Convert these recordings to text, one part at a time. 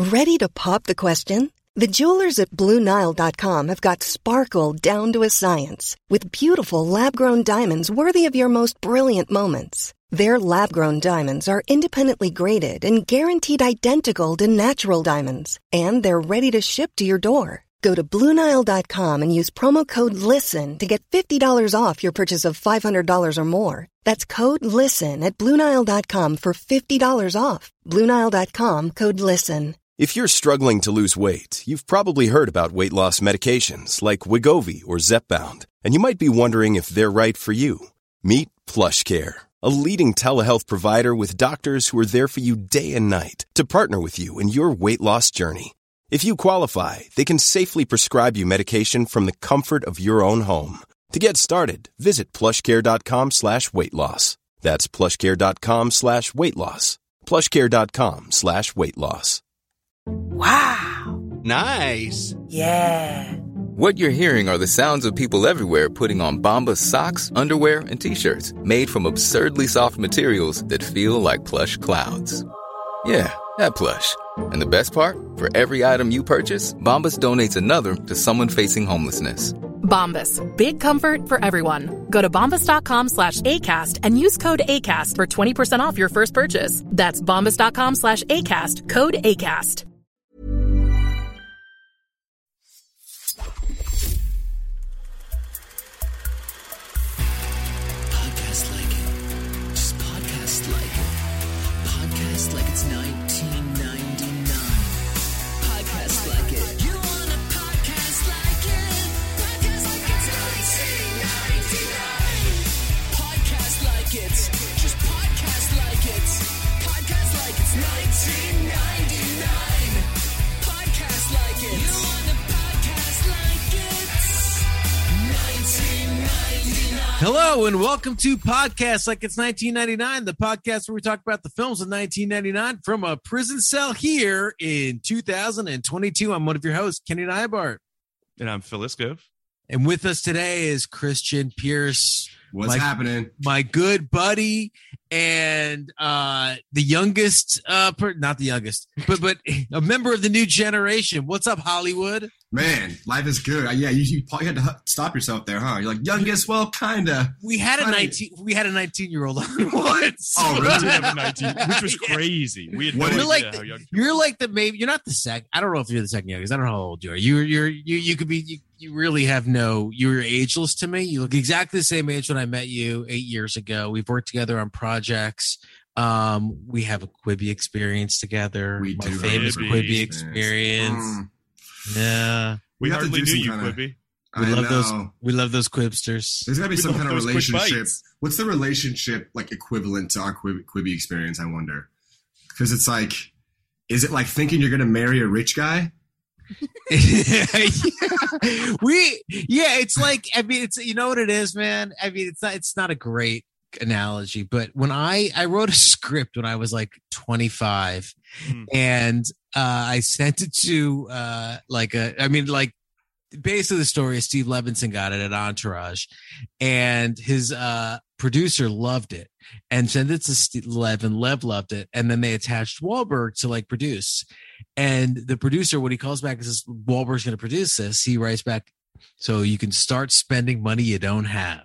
Ready to pop the question? The jewelers at BlueNile.com have got sparkle down to a science with beautiful lab-grown diamonds worthy of your most brilliant moments. Their lab-grown diamonds are independently graded and guaranteed identical to natural diamonds, and they're ready to ship to your door. Go to BlueNile.com and use promo code LISTEN to get $50 off your purchase of $500 or more. That's code LISTEN at BlueNile.com for $50 off. BlueNile.com, code LISTEN. If you're struggling to lose weight, you've probably heard about weight loss medications like Wegovy or Zepbound, and you might be wondering if they're right for you. Meet PlushCare, a leading telehealth provider with doctors who are there for you day and night to partner with you in your weight loss journey. If you qualify, they can safely prescribe you medication from the comfort of your own home. To get started, visit plushcare.com/weightloss. That's plushcare.com/weightloss. plushcare.com/weightloss. Wow. Nice. Yeah. What you're hearing are the sounds of people everywhere putting on Bombas socks, underwear, and T-shirts made from absurdly soft materials that feel like plush clouds. Yeah, that plush. And the best part? For every item you purchase, Bombas donates another to someone facing homelessness. Bombas. Big comfort for everyone. Go to bombas.com/ACAST and use code ACAST for 20% off your first purchase. That's bombas.com/ACAST. Code ACAST. Podcast like it. Just podcast like it. Podcast like it's 1999. Podcast like it. You want a podcast like it? Podcast like it's 1999. Podcast like it. Just podcast like it. Podcast like it's 1999. Podcast like it. You want a podcast like it? 1999. Hello and welcome to Podcast Like It's 1999, the podcast where we talk about the films of 1999 from a prison cell here in 2022. I'm one of your hosts, Kenny Neibart. And I'm Phil Iskov. And with us today is Christian Pierce. What's happening? My good buddy and the youngest, not the youngest, but a member of the new generation. What's up, Hollywood? Man, life is good. Yeah, you probably had to stop yourself there, huh? You're like, youngest, well, kinda. We had a 19-year-old on once. Oh, We really? did have a 19, which was crazy. We had no You're idea like how young you're like the maybe you're not the second. I don't know if you're the second youngest. I don't know how old you are. You could be. You really have no. You're ageless to me. You look exactly the same age when I met you 8 years ago. We've worked together on projects. We have a Quibi experience together. We My do have famous a Quibi experience. Yeah, we We have to hardly do knew some you, kinda- Quibi. we I love those. know. We love those Quibsters. There's gotta be We some love kind of those quick relationship. bites. What's the relationship like equivalent to our Quibi experience? I wonder, because it's like, is it like thinking you're gonna marry a rich guy? It's like, I mean, it's, you know what it is, man. I mean, it's not a great analogy, but when I wrote a script when I was like 25 and I sent it to basically the story is Steve Levinson got it at Entourage and his producer loved it and sent it to Steve Lev loved it, and then they attached Wahlberg to like produce. And the producer, when he calls back and says Wahlberg's going to produce this, he writes back, so you can start spending money you don't have.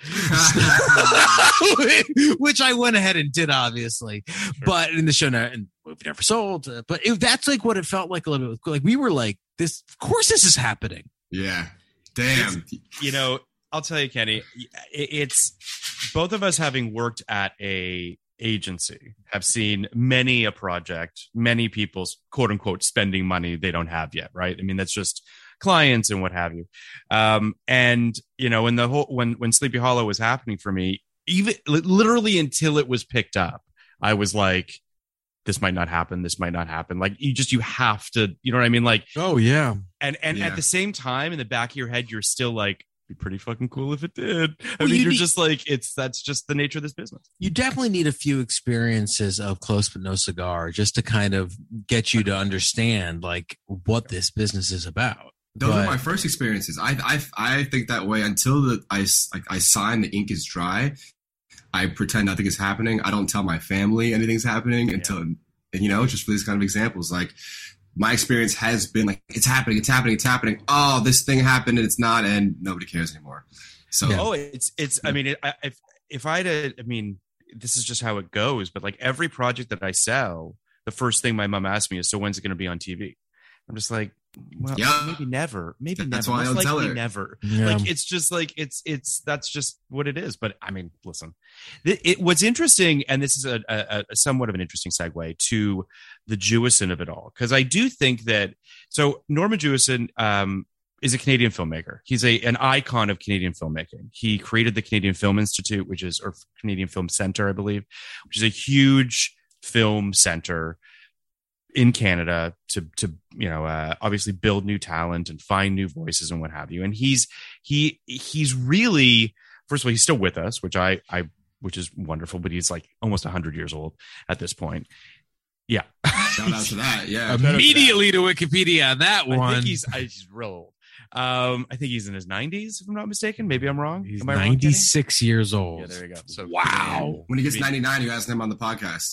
Which I went ahead and did, obviously. Sure. But in the show now, and movie never sold. But that's like what it felt like a little bit. Like we were like, this. Of course, this is happening. Yeah. Damn. I'll tell you, Kenny. It's both of us having worked at a agency have seen many a project, many people's quote unquote spending money they don't have yet. Right. I mean, that's just clients and what have you. And you know, when Sleepy Hollow was happening for me, even literally until it was picked up, I was like, this might not happen. This might not happen. Like you have to, you know what I mean? Like, oh yeah. And Yeah. at the same time, in the back of your head, you're still like, be pretty fucking cool if it did. I mean, you're just like, that's just the nature of this business. You definitely need a few experiences of Close But No Cigar just to kind of get you to understand like what this business is about. Those were my first experiences. I think that way until I sign the ink is dry. I pretend nothing is happening. I don't tell my family anything's happening until, and you know, just for these kind of examples, like my experience has been like, it's happening. Oh, this thing happened and it's not, and nobody cares anymore. So, it's. I mean, if I had, I mean, this is just how it goes. But like every project that I sell, the first thing my mom asked me is, "So when's it going to be on TV?" I'm just like, well, maybe never. Maybe that's never. why I don't tell her. Never. Yeah. Like it's just like it's that's just what it is. But I mean, listen, what's interesting, and this is a somewhat of an interesting segue to the Jewison of it all, because I do think that Norman Jewison is a Canadian filmmaker. He's an icon of Canadian filmmaking. He created the Canadian Film Institute, or Canadian Film Center, I believe, which is a huge film center in Canada to obviously build new talent and find new voices and what have you. And he's really, first of all, he's still with us, which is wonderful, but he's like almost 100 years old at this point. Yeah. Shout out to that. Yeah. Immediately to Wikipedia on that one. I think he's real old. I think he's in his 90s, if I'm not mistaken. Maybe I'm wrong. He's 96 years old. Yeah, there you go. So wow. When he gets 99, you ask him on the podcast.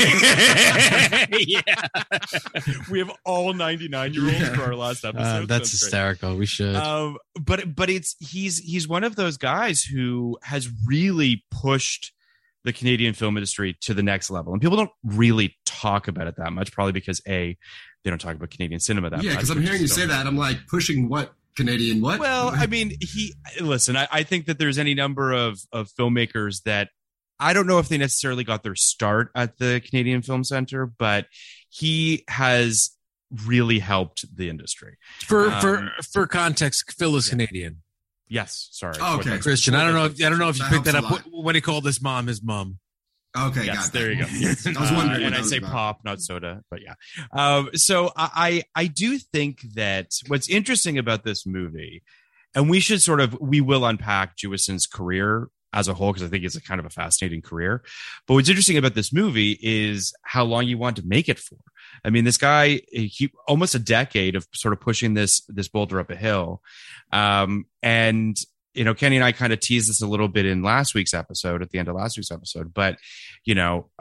Yeah. We have all 99-year-olds for our last episode. That's hysterical. Great. We should. But he's one of those guys who has really pushed the Canadian film industry to the next level. And people don't really talk about it that much, probably because they don't talk about Canadian cinema that much. Yeah, because I'm hearing you say that. I'm like, pushing what? Canadian what? Well, I mean, I think that there's any number of filmmakers that I don't know if they necessarily got their start at the Canadian Film Center, but he has really helped the industry. For context, Phil is Canadian. Yes, sorry. Oh, okay, Christian. I don't know if you picked that up when he called his mom his mom. Okay, yes, got that. There you go. Yes. I was wondering. And I say about. Pop, not soda, but yeah. So I do think that what's interesting about this movie, and we will unpack Jewison's career as a whole, because I think it's a kind of a fascinating career. But what's interesting about this movie is how long you want to make it for. I mean, this guy, he almost a decade of sort of pushing this boulder up a hill. And Kenny and I kind of teased this a little bit in last week's episode, at the end of last week's episode, but he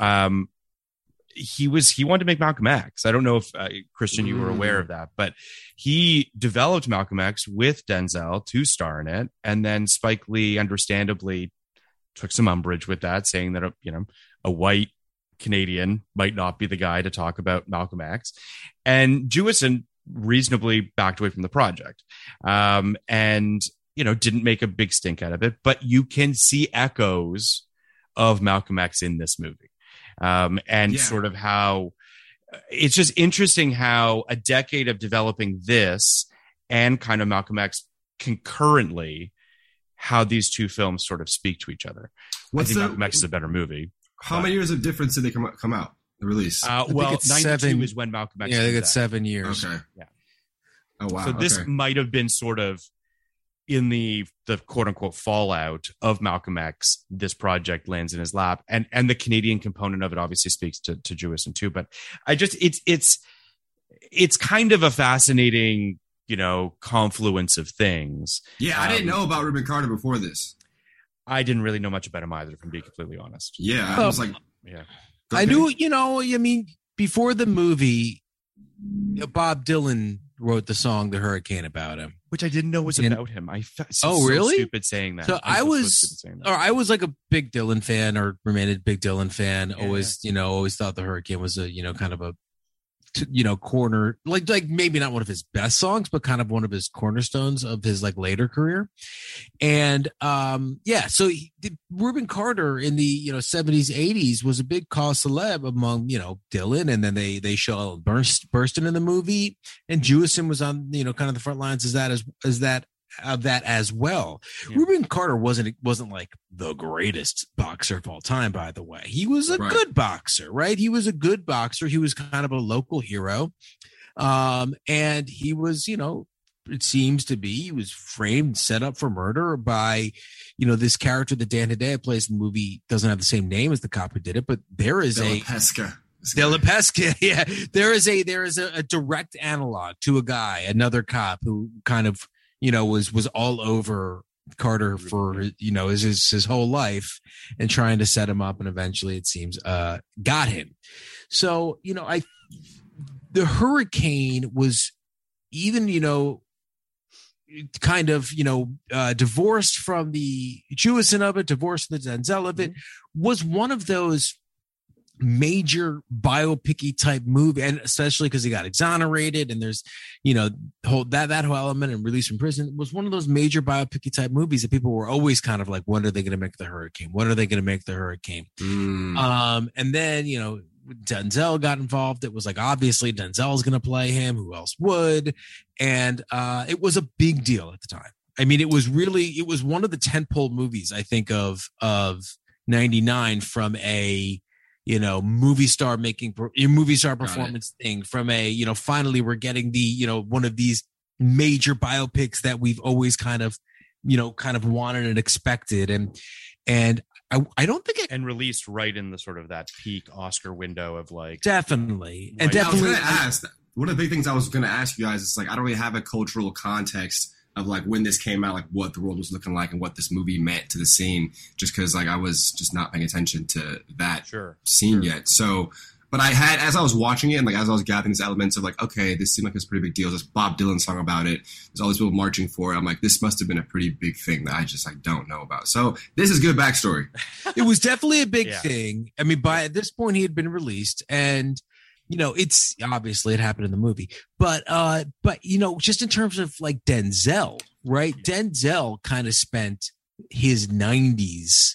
wanted to make Malcolm X. I don't know if Christian, you were aware of that, but he developed Malcolm X with Denzel to star in it. And then Spike Lee understandably took some umbrage with that, saying that, a white Canadian might not be the guy to talk about Malcolm X. And Jewison reasonably backed away from the project. And didn't make a big stink out of it, but you can see echoes of Malcolm X in this movie. Sort of how it's just interesting how a decade of developing this and kind of Malcolm X concurrently, how these two films sort of speak to each other. I think Malcolm X is a better movie. How many years of difference did they come out, the release? Well, it's 92 is when Malcolm X. Yeah, I think it's 7 years. Okay. Yeah. Oh, wow. So this might have been sort of in the quote unquote fallout of Malcolm X. This project lands in his lap, and the Canadian component of it obviously speaks to Jewison too. But it's kind of a fascinating, confluence of things. Yeah, I didn't know about Reuben Carter before this. I didn't really know much about him either, if I'm being completely honest. Yeah, I was like, yeah, I knew, before the movie, Bob Dylan wrote the song "The Hurricane" about him, which I didn't know was about him. I felt really stupid saying that. So I was like a big Dylan fan, or remained a big Dylan fan. Yeah. Always thought "The Hurricane" was a kind of a corner, like maybe not one of his best songs, but kind of one of his cornerstones of his like later career. And so Reuben Carter in the 70s 80s was a big cause celeb among Dylan, and then they show Burstyn in the movie, and Jewison was on kind of the front lines as that as well. Yeah. Reuben Carter wasn't like the greatest boxer of all time, by the way. He was a good boxer, right? He was a good boxer. He was kind of a local hero. And he was, it seems to be, he was framed, set up for murder by, this character that Dan Hedaya plays in the movie. Doesn't have the same name as the cop who did it, but there is Della Pesca. Della Pesca, yeah. There is a direct analog to a guy, another cop who kind of, was all over Carter for, his whole life, and trying to set him up, and eventually it seems got him. So, the the Hurricane was even, kind of, divorced from the Jewison of it, divorced from the Denzel of it, was one of those major biopic-y type movie, and especially because he got exonerated and there's that whole element and released from prison, was one of those major biopic-y type movies that people were always kind of like, when are they going to make the Hurricane? When are they going to make the Hurricane? And then Denzel got involved. It was like, obviously Denzel's going to play him, who else would? And it was a big deal at the time. I mean, it was one of the tentpole movies, I think, of 99, from a movie star performance thing, from a, finally we're getting the, one of these major biopics that we've always kind of wanted and expected. And I don't think it, and released right in the sort of that peak Oscar window of like, definitely. Right. And definitely, I was gonna ask, one of the big things I was going to ask you guys is like, I don't really have a cultural context of like when this came out, like what the world was looking like and what this movie meant to the scene, just because like I was just not paying attention to that scene yet. So, but I had, as I was watching it and like as I was gathering these elements of like, okay, this seemed like it's a pretty big deal. There's Bob Dylan song about it. There's all these people marching for it. I'm like, this must have been a pretty big thing that I just like don't know about. So this is good backstory. It was definitely a big thing. I mean, by this point he had been released, and it's obviously it happened in the movie, but just in terms of like Denzel, right? Denzel kind of spent his 90s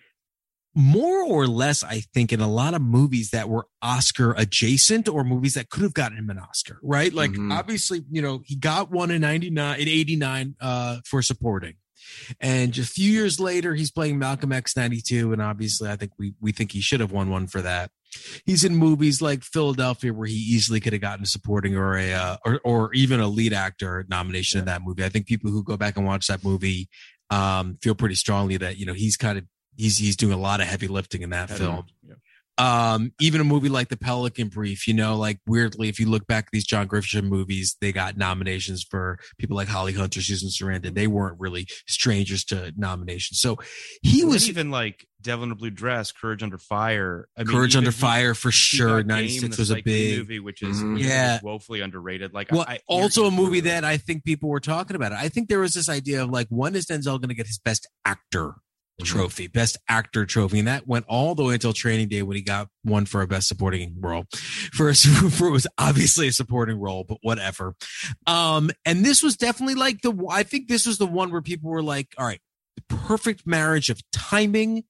more or less, I think, in a lot of movies that were Oscar adjacent or movies that could have gotten him an Oscar, right? Like obviously, he got one in 89 for supporting. And just a few years later, he's playing Malcolm X 92. And obviously, I think we think he should have won one for that. He's in movies like Philadelphia, where he easily could have gotten a supporting or even a lead actor nomination in that movie. I think people who go back and watch that movie feel pretty strongly that, he's doing a lot of heavy lifting in that film. Yeah. Even a movie like The Pelican Brief, like weirdly, if you look back at these John Grisham movies, they got nominations for people like Holly Hunter, Susan Sarandon. They weren't really strangers to nominations. So he was even like Devil in a Blue Dress, Courage Under Fire. Courage Under Fire for sure. 96 was a big movie, which is woefully underrated. Like, also a movie that I think people were talking about. I think there was this idea of like, when is Denzel going to get his Best Actor trophy, Best Actor trophy, and that went all the way until Training Day when he got one for a Best Supporting role. For it was obviously a supporting role, but whatever. And this was definitely like I think this was the one where people were like, all right, the perfect marriage of timing,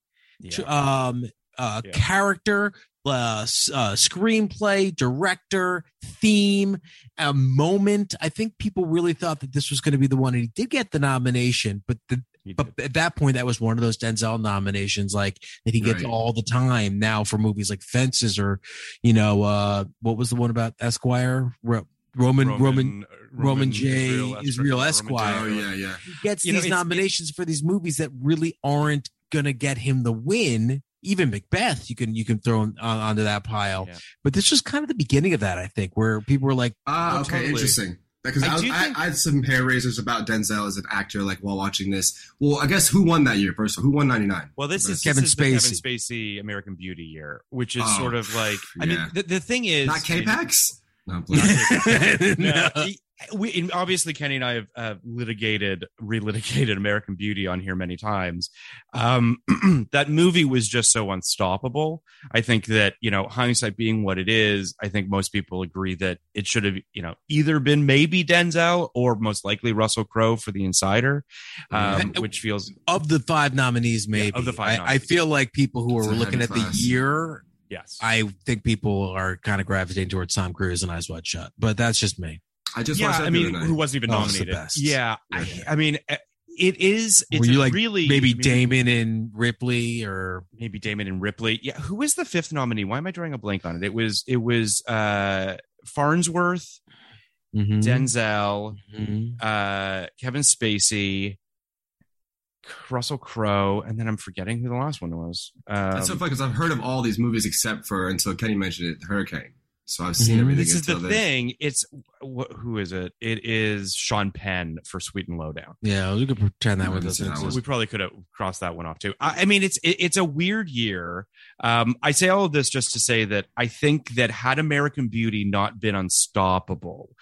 character, screenplay, director, theme, a moment. I think people really thought that this was going to be the one, and he did get the nomination, but at that point, that was one of those Denzel nominations, like that he gets all the time now for movies like Fences or, what was the one about Esquire? Roman J. Israel Esquire. Oh yeah. He gets these nominations for these movies that really aren't gonna get him the win. Even Macbeth, you can throw onto that pile. Yeah. But this was kind of the beginning of that, I think, where people were like, okay, totally. Interesting. Because I had some hair raisers about Denzel as an actor, like while watching this. Well, I guess who won that year? First of all, who won 99? Well, this is the Kevin Spacey American Beauty year, which is sort of like, I mean, the thing is, not K-Pax. No, obviously Kenny and I have relitigated American Beauty on here many times. That movie was just so unstoppable. I think that, hindsight being what it is, I think most people agree that it should have, either been maybe Denzel or most likely Russell Crowe for The Insider, which feels of the 5 nominees, maybe of the 5 nominees. I feel like people who are looking at the year. Yes, I think people are kind of gravitating towards Tom Cruise and Eyes Wide Shut, but that's just me. I just watched that who wasn't even nominated. Yeah, I mean, it's like really maybe Damon and Ripley, or maybe Damon and Ripley. Yeah, who is the 5th nominee? Why am I drawing a blank on it? It was Farnsworth, Denzel, Kevin Spacey, Russell Crowe, and then I'm forgetting who the last one was. That's so funny because I've heard of all these movies except for, until Kenny mentioned it, Hurricane. So I've seen everything. This is the thing. It's who is it? It is Sean Penn for Sweet and Lowdown. Yeah, we could pretend that was We probably could have crossed that one off too. I mean, it's a weird year. I say all of this just to say that I think that had American Beauty not been unstoppable,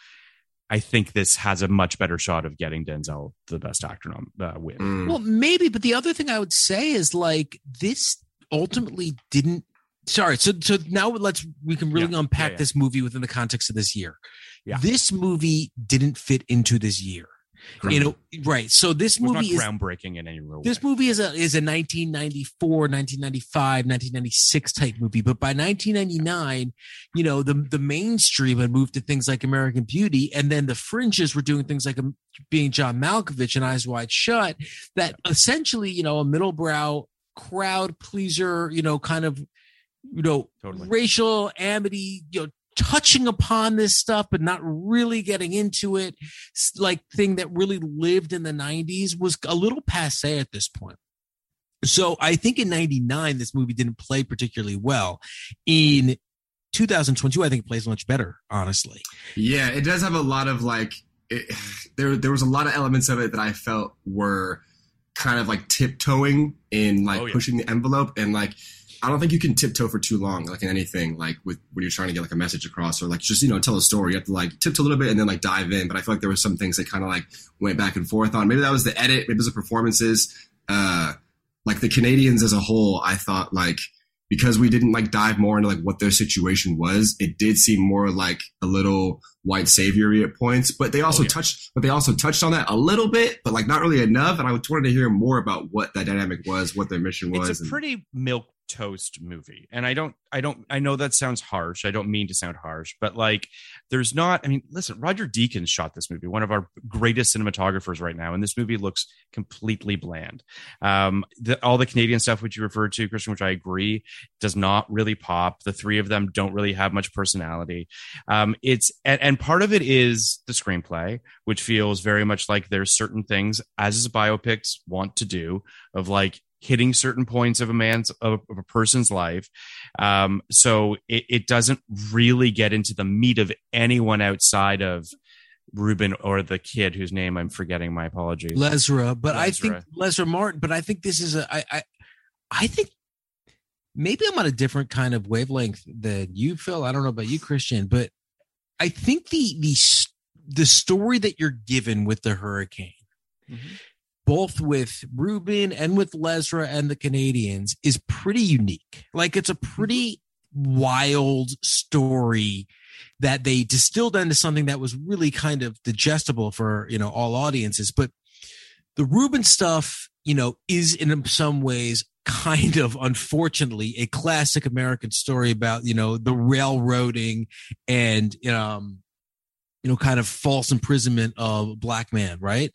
I think this has a much better shot of getting Denzel the Best Actor win. Well, maybe, but the other thing I would say is like this ultimately didn't. Sorry, so now we can really unpack this movie within the context of this year. Yeah. This movie didn't fit into this year. You know, right. So this movie is groundbreaking in any real way. This movie is a 1994, 1995, 1996 type movie. But by 1999, you know, the mainstream had moved to things like American Beauty. And then the fringes were doing things like being John Malkovich and Eyes Wide Shut, that essentially, you know, a middlebrow crowd pleaser, you know, kind of, you know, racial amity, you know, touching upon this stuff, but not really getting into it, like thing that really lived in the 90s, was a little passe at this point. So I think in 99, this movie didn't play particularly well. In 2022, I think it plays much better, honestly. Yeah, it does have a lot of like, there was a lot of elements of it that I felt were kind of like tiptoeing in like pushing the envelope, and like, I don't think you can tiptoe for too long, like in anything, like with when you're trying to get like a message across or like just, you know, tell a story. You have to like tiptoe a little bit and then like dive in. But I feel like there were some things that kind of like went back and forth on. Maybe that was the edit. Maybe it was the performances. Like the Canadians as a whole, I thought like, because we didn't like dive more into like what their situation was, it did seem more like a little white saviory at points. But they also touched on that a little bit, but like not really enough. And I wanted to hear more about what that dynamic was, what their mission was. It's a pretty milquetoast movie, and I know that sounds harsh. I don't mean to sound harsh, but like there's not, I mean, listen, Roger Deakins shot this movie, one of our greatest cinematographers right now, and this movie looks completely bland. All the Canadian stuff which you referred to, Christian, which I agree, does not really pop. The three of them don't really have much personality. And part of it is the screenplay, which feels very much like there's certain things, as biopics want to do, of like hitting certain points of a person's life. So it doesn't really get into the meat of anyone outside of Ruben or the kid whose name I'm forgetting. My apologies. Lesra. I think Lesra Martin, but I think this is I think maybe I'm on a different kind of wavelength than you, Phil. I don't know about you, Christian, but I think the story that you're given with the hurricane, both with Ruben and with Lesra and the Canadians, is pretty unique. Like it's a pretty wild story that they distilled into something that was really kind of digestible for, you know, all audiences. But the Ruben stuff, you know, is in some ways kind of, unfortunately, a classic American story about, you know, the railroading and, you know, kind of false imprisonment of a black man. Right.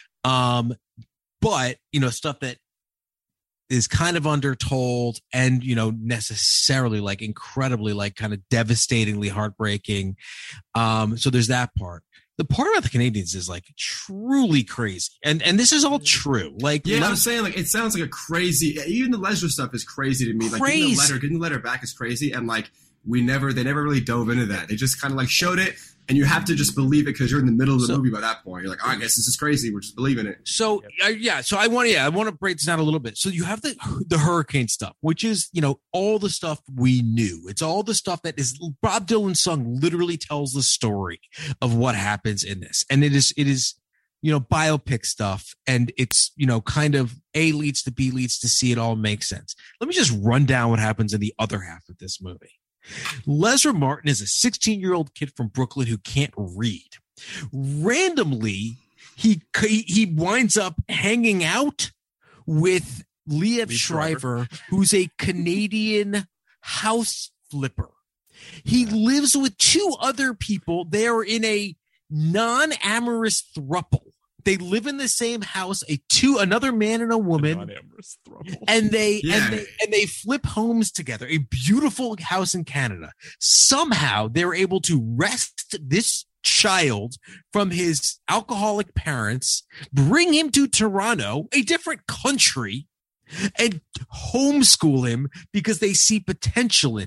But, you know, stuff that is kind of undertold and, you know, necessarily like incredibly, like kind of devastatingly heartbreaking. So there's that part. The part about the Canadians is like truly crazy. And this is all true. Like, yeah, I'm saying like, it sounds like a crazy, even the Lesra stuff is crazy to me. Like getting the letter back is crazy. And like, they never really dove into that. They just kind of like showed it, and you have to just believe it because you're in the middle of the movie by that point. You're like, oh, I guess this is crazy. We're just believing it. So so I want to break this down a little bit. So you have the hurricane stuff, which is, you know, all the stuff we knew. It's all the stuff that is Bob Dylan's song literally tells the story of what happens in this, and it is you know, biopic stuff, and it's, you know, kind of A leads to B leads to C. It all makes sense. Let me just run down what happens in the other half of this movie. Lesra Martin is a 16-year-old kid from Brooklyn who can't read. Randomly, he winds up hanging out with Liev Schreiber, who's a Canadian house flipper. He lives with two other people. They are in a non-amorous throuple. They live in the same house, another man and a woman, and they flip homes together. A beautiful house in Canada. Somehow they're able to wrest this child from his alcoholic parents, bring him to Toronto, a different country, and homeschool him because they see potential in him.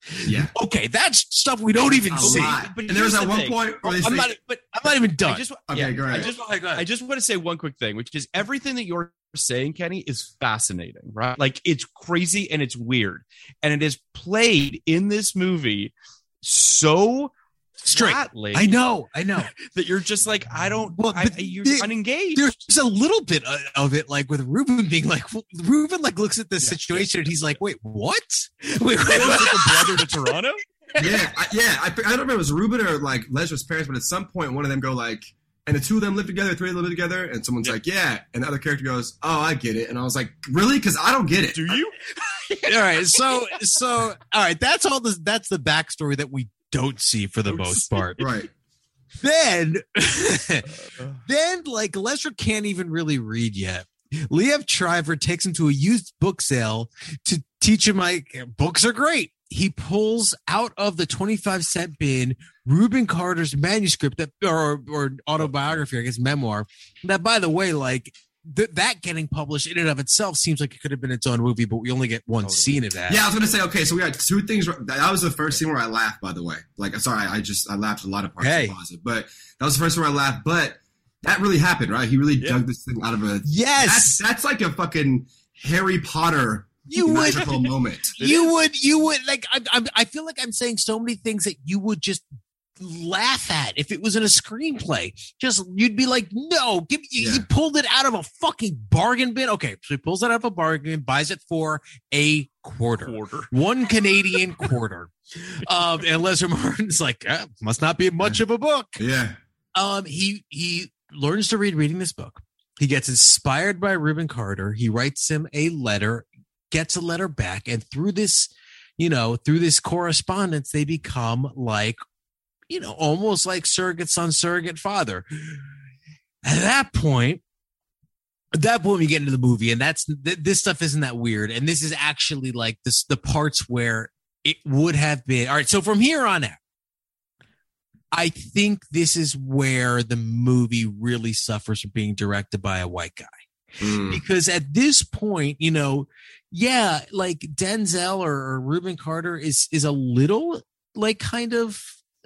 Yeah. Okay, that's stuff we don't even A see. lot. But And there's here's at the one thing. point where they I'm say, not even done. Okay, go ahead. I just want to say one quick thing, which is everything that you're saying, Kenny, is fascinating, right? Like, it's crazy and it's weird. And it is played in this movie so Straight. flatly I know. that you're just like, you're the- unengaged. There's a little bit of it, like with Ruben being like, Ruben like looks at this situation and he's like, wait, what? Wait, the brother to Toronto? I don't remember if it was Ruben or like Lesla's parents, but at some point one of them go like, and the two of them live together, three of them live together, and someone's like, yeah, and the other character goes, oh, I get it, and I was like, really? Because I don't get it. Do you? All right, so all right, that's the backstory that we don't see for the most part. Right. Then like Lester can't even really read yet. Liev Schreiber takes him to a used book sale to teach him like books are great. He pulls out of the 25-cent bin Reuben Carter's manuscript or autobiography, I guess memoir. That, by the way, like that getting published in and of itself seems like it could have been its own movie, but we only get one scene of that. Yeah, I was gonna say, okay, so we got two things. That was the first scene where I laughed. By the way, like, sorry, I laughed a lot of parts of it, but that was the first one I laughed. But that really happened, right? He really dug this thing out of a That's like a fucking Harry Potter. Magical moment. You would like. I feel like I'm saying so many things that you would just laugh at if it was in a screenplay. Just you'd be like, no, he pulled it out of a fucking bargain bin. Okay, so he pulls it out of a bargain, buys it for a quarter. $1 Canadian quarter. And Leslie Martin's like, must not be much of a book. Yeah. He learns to reading this book. He gets inspired by Reuben Carter. He writes him a letter. Gets a letter back, and through this correspondence, they become like, almost like surrogate son, surrogate father. At that point, we get into the movie, and this stuff isn't that weird. And this is actually like the parts where it would have been. All right, so from here on out, I think this is where the movie really suffers from being directed by a white guy. Because at this point, like Denzel or Reuben Carter is a little like kind of,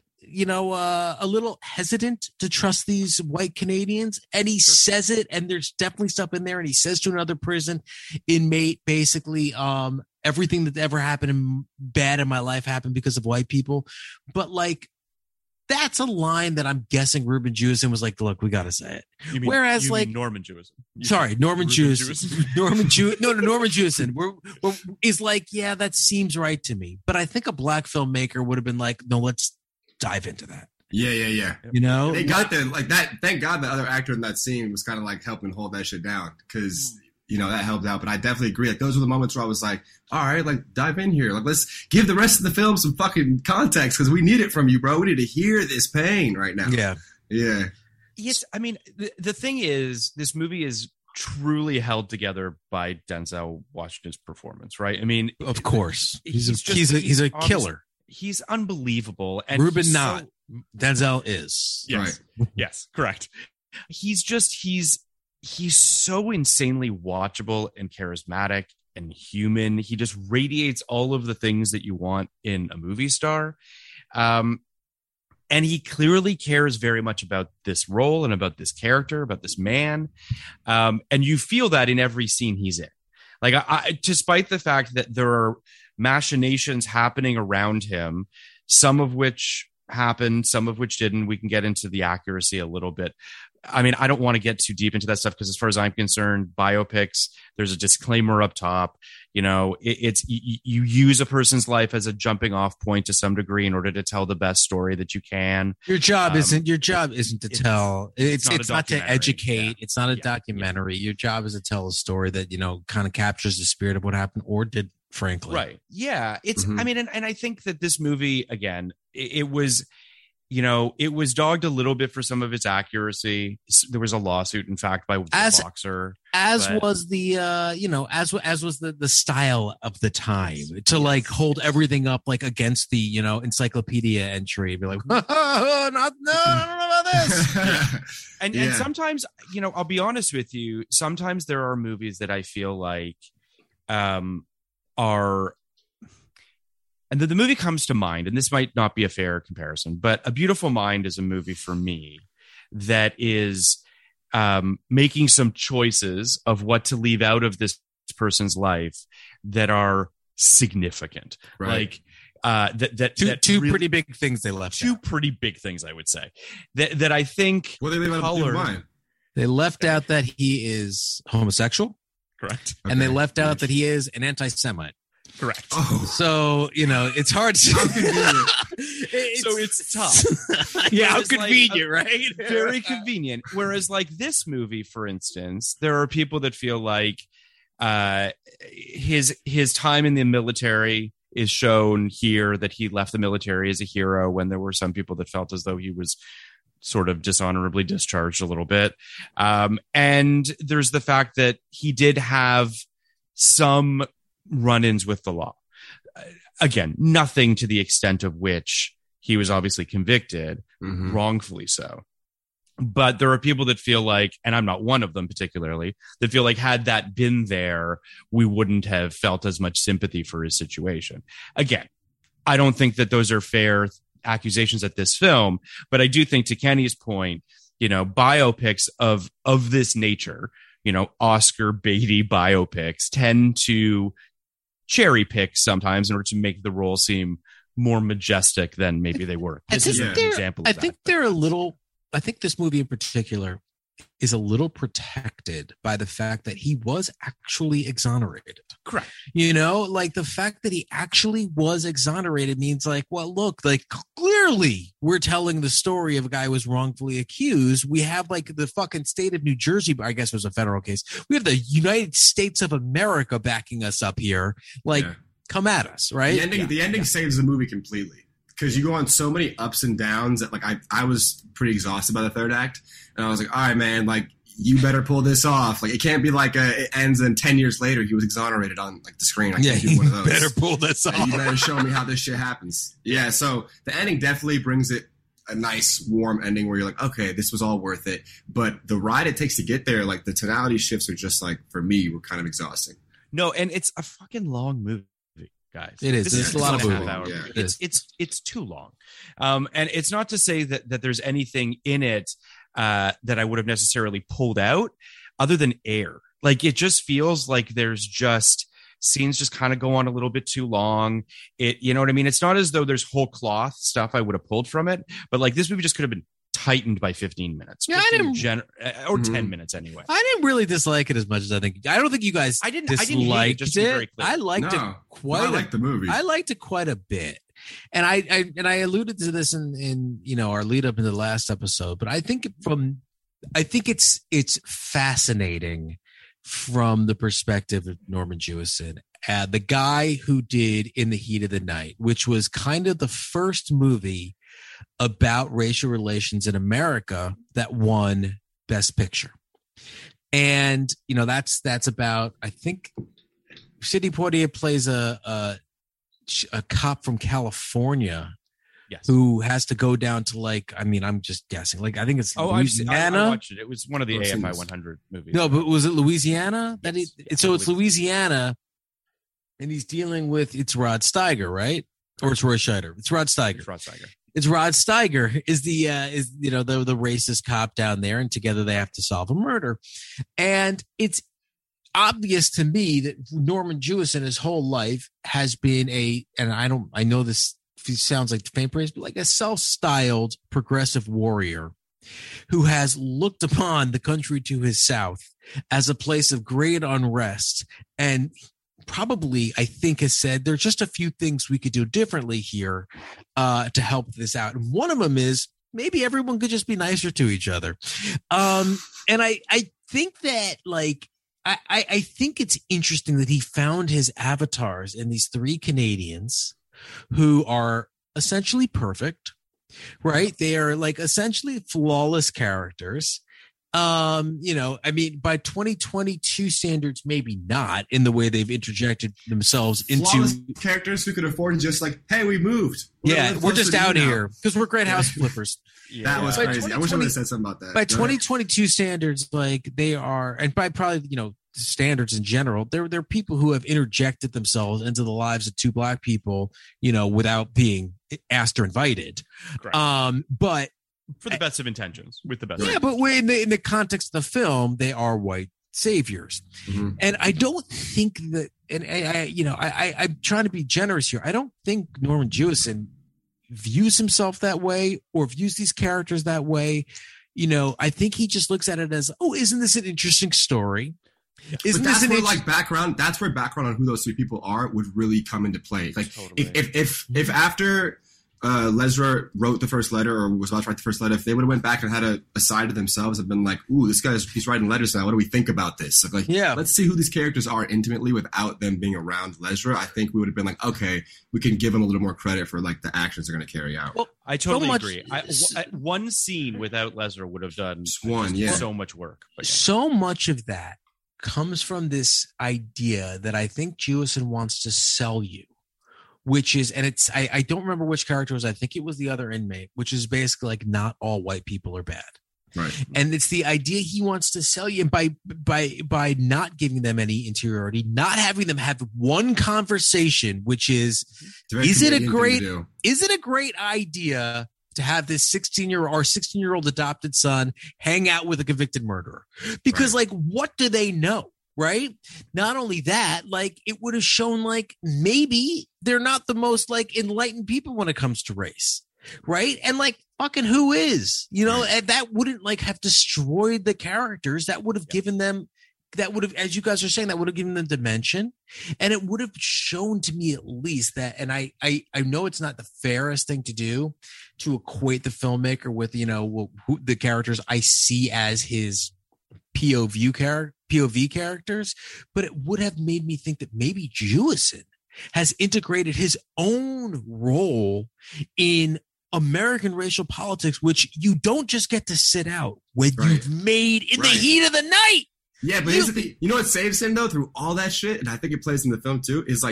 a little hesitant to trust these white Canadians. And he says it, and there's definitely stuff in there. And he says to another prison inmate, basically, everything that ever happened bad in my life happened because of white people. But like, that's a line that I'm guessing Ruben Jewison was like, look, we got to say it. You mean Norman Jewison. Norman Jewison. Norman Jewison is like, yeah, that seems right to me. But I think a black filmmaker would have been like, no, let's dive into that. Yeah. They got there like that. Thank God the other actor in that scene was kind of like helping hold that shit down, because that helped out. But I definitely agree. Like, those were the moments where I was like, all right, like, dive in here. Like, let's give the rest of the film some fucking context, because we need it from you, bro. We need to hear this pain right now. Yeah. Yes, I mean, the thing is, this movie is truly held together by Denzel Washington's performance, right? I mean, of course, he's a killer. He's unbelievable. And Ruben not. Denzel is. Yes. Right. Yes, correct. He's so insanely watchable and charismatic and human. He just radiates all of the things that you want in a movie star. And he clearly cares very much about this role and about this character, about this man. And you feel that in every scene he's in. Like, despite the fact that there are machinations happening around him, some of which happened, some of which didn't. We can get into the accuracy a little bit. I mean, I don't want to get too deep into that stuff, because as far as I'm concerned, biopics, there's a disclaimer up top. It's you use a person's life as a jumping off point to some degree in order to tell the best story that you can. Your job isn't to tell. It's not to educate. Yeah. It's not a documentary. Your job is to tell a story that, kind of captures the spirit of what happened or did, frankly. Right. Yeah. It's, I mean, and I think that this movie, again, it was dogged a little bit for some of its accuracy. There was a lawsuit, in fact, by the boxer. Was the was the style of the time to like hold everything up like against the encyclopedia entry, be like, I don't know about this. And sometimes, I'll be honest with you, sometimes there are movies that I feel like are And the movie comes to mind, and this might not be a fair comparison, but A Beautiful Mind is a movie for me that is making some choices of what to leave out of this person's life that are significant. Right. Like two pretty big things they left. Two pretty big things, I would say, that I think. Well, they leave out of mind. They left out that he is homosexual. Correct. And they left out that he is an anti-Semite. Correct. Oh. So, it's hard to... How convenient. So it's tough. Yeah, how Whereas, convenient, right? Very convenient. Whereas like this movie, for instance, there are people that feel like his time in the military is shown here, that he left the military as a hero, when there were some people that felt as though he was sort of dishonorably discharged a little bit. And there's the fact that he did have some run-ins with the law. Again, nothing to the extent of which he was obviously convicted, wrongfully so. But there are people that feel like, and I'm not one of them particularly, that feel like had that been there, we wouldn't have felt as much sympathy for his situation. Again, I don't think that those are fair accusations at this film, but I do think, to Kenny's point, biopics of this nature, Oscar Beatty biopics tend to cherry pick sometimes in order to make the role seem more majestic than maybe they were. This is an example of that. I think this movie in particular is a little protected by the fact that he was actually exonerated. Correct. Like the fact that he actually was exonerated means like, well, look, like clearly we're telling the story of a guy who was wrongfully accused. We have like the fucking state of New Jersey, I guess it was a federal case. We have the United States of America backing us up here. Like, come at us, right? The ending saves the movie completely. Because you go on so many ups and downs that, like, I was pretty exhausted by the third act, and I was like, all right, man, like, you better pull this off. Like, it can't be like it ends and 10 years later he was exonerated on like the screen. I can't do one of those. Better pull this off. You better show me how this shit happens. Yeah, so the ending definitely brings it a nice warm ending where you're like, okay, this was all worth it. But the ride it takes to get there, like the tonality shifts are just like, for me, were kind of exhausting. No, and it's a fucking long movie. Guys, it is. It's a lot of movie. Yeah. It's too long, and it's not to say that there's anything in it that I would have necessarily pulled out, other than air. Like it just feels like there's just scenes just kind of go on a little bit too long. You know what I mean? It's not as though there's whole cloth stuff I would have pulled from it, but like this movie just could have been tightened by 15 minutes. Yeah, 10 minutes anyway. I didn't really dislike it as much as I think. I don't think you guys disliked it. I liked it quite. I liked the movie. I liked it quite a bit, and I alluded to this in our lead up into the last episode. But I think it's fascinating from the perspective of Norman Jewison, the guy who did In the Heat of the Night, which was kind of the first movie about racial relations in America that won Best Picture. And, that's about, I think Sidney Poitier plays a cop from California. Yes. Who has to go down to I'm just guessing. Like, I think it's Louisiana. I watched it. It was one of the AFI 100 movies. No, but was it Louisiana? Yes. It's Louisiana, and he's dealing with, it's Rod Steiger, right? Or it's Roy Scheider. It's Rod Steiger. It's Rod Steiger is the racist cop down there, and together they have to solve a murder. And it's obvious to me that Norman Jewison his whole life has been I know this sounds like faint praise, but like a self-styled progressive warrior who has looked upon the country to his south as a place of great unrest, and probably, I think, has said there's just a few things we could do differently here to help this out. And one of them is maybe everyone could just be nicer to each other. And I think that, like, I think it's interesting that he found his avatars in these three Canadians who are essentially perfect, right? They are like essentially flawless characters. By 2022 standards, maybe not in the way they've interjected themselves flawless into characters who could afford to just like, hey, we moved. We're just out here because we're great house flippers. That was crazy. I wish I would have said something about that. By 2022 standards, like they are, and by probably, standards in general. There are people who have interjected themselves into the lives of two black people, without being asked or invited. Correct. But for the best of intentions, with the best. Yeah, but in the context of the film, they are white saviors, and I don't think that. And I'm trying to be generous here. I don't think Norman Jewison views himself that way or views these characters that way. I think he just looks at it as, oh, isn't this an interesting story? Isn't but that's this where background? That's where background on who those three people are would really come into play. Like totally. if after Lesra wrote the first letter or was about to write the first letter, if they would have went back and had a side of themselves and been like, ooh, he's writing letters now. What do we think about this? Let's see who these characters are intimately without them being around Lesra. I think we would have been like, okay, we can give them a little more credit for like the actions they're going to carry out. Well, I totally agree. One scene without Lesra would have done so much work. So much of that comes from this idea that I think Jewison wants to sell you. Which is, and it's, I don't remember which character it was. I think it was the other inmate, which is basically like not all white people are bad. Right. And it's the idea he wants to sell you. And by not giving them any interiority, not having them have one conversation, which is it a great idea to have this 16-year-old adopted son hang out with a convicted murderer? Because what do they know? Right. Not only that, it would have shown maybe they're not the most enlightened people when it comes to race. Right. And fucking who is, and that wouldn't have destroyed the characters. That would have given them, as you guys are saying, that would have given them dimension. And it would have shown to me at least that. And I know it's not the fairest thing to do to equate the filmmaker with, who the characters I see as his POV characters, but it would have made me think that maybe Jewison has integrated his own role in American racial politics, which you don't just get to sit out when you've made in the heat of the night. Yeah, but here's the thing. You know what saves him though through all that shit, and I think it plays in the film too, is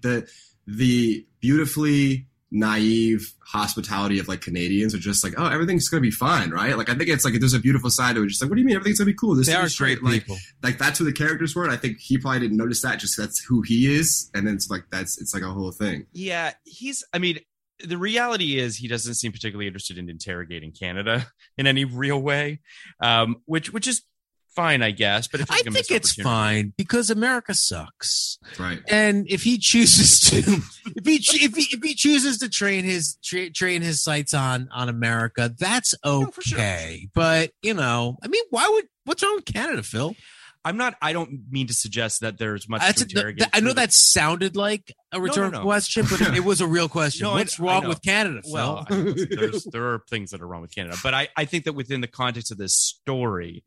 the beautifully naive hospitality of Canadians are just oh, everything's gonna be fine, right? I think it's there's a beautiful side to it, just what do you mean everything's gonna be cool? They are great people. That's who the characters were, and I think he probably didn't notice that, just that's who he is, and then it's it's a whole thing. Yeah, the reality is he doesn't seem particularly interested in interrogating Canada in any real way, which is fine, I guess. But I think it's fine because America sucks, right? And if he chooses to, if he chooses to train his sights on America, that's okay. Sure. But what's wrong with Canada, Phil? I don't mean to suggest that there's much to interrogate. I know that sounded like a rhetorical question, but it was a real question. What's wrong with Canada, Phil? Well, there are things that are wrong with Canada, but I think that within the context of this story,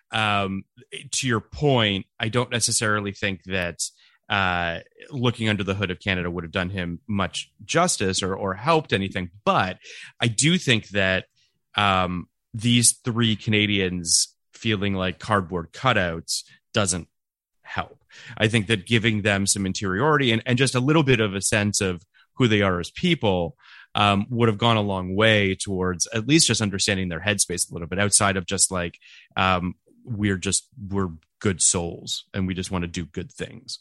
to your point, I don't necessarily think that looking under the hood of Canada would have done him much justice or helped anything. But I do think that these three Canadians feeling like cardboard cutouts doesn't help. I think that giving them some interiority and just a little bit of a sense of who they are as people would have gone a long way towards at least just understanding their headspace a little bit, outside of just we're good souls and we just want to do good things.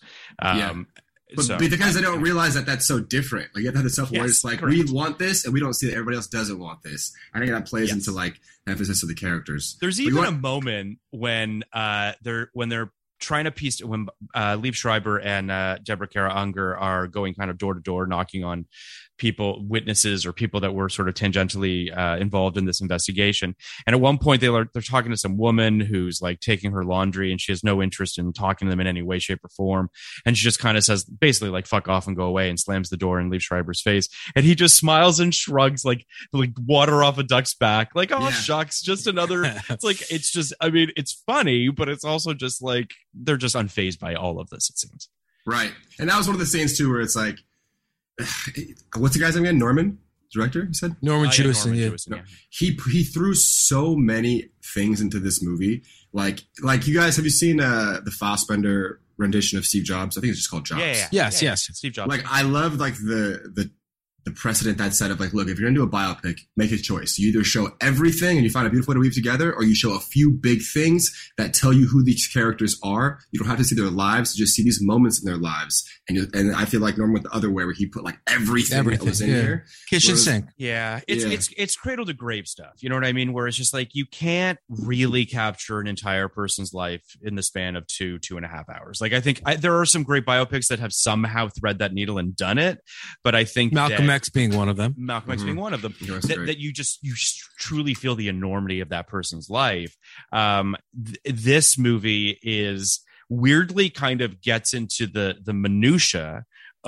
But because they don't realize that that's so different. You have to have the stuff where it's correct. We want this and we don't see that everybody else doesn't want this. I think that plays into the emphasis of the characters. There's even a moment when they're trying to piece when Liev Schreiber and Deborah Kara Unger are going kind of door to door, knocking on people, witnesses or people that were sort of tangentially involved in this investigation. And at one point they're talking to some woman who's taking her laundry and she has no interest in talking to them in any way, shape or form. And she just kind of says basically fuck off and go away and slams the door in Liev Schreiber's face. And he just smiles and shrugs like water off a duck's back. Shucks, just another, it's just, it's funny, but it's also just they're just unfazed by all of this, it seems. Right. And that was one of the scenes too, where it's what's the guy's name again? Norman, director, you said? Norman Jewison, yeah. He threw so many things into this movie. Like you guys, have you seen the Fassbender rendition of Steve Jobs? I think it's just called Jobs. Yeah. Yes. Steve Jobs. I love the the precedent that set of like, look, if you're gonna do a biopic, make a choice. You either show everything and you find a beautiful way to weave together, or you show a few big things that tell you who these characters are. You don't have to see their lives, you just see these moments in their lives. And I feel like Norman went the other way, where he put like everything that was in here. Kitchen sink. Yeah, it's cradle to grave stuff. You know what I mean? Where it's just like you can't really capture an entire person's life in the span of 2.5 hours. Like I think there are some great biopics that have somehow thread that needle and done it, but I think Malcolm X being one of them. Malcolm X being one of them. That you truly feel the enormity of that person's life. This movie is weirdly kind of gets into the minutia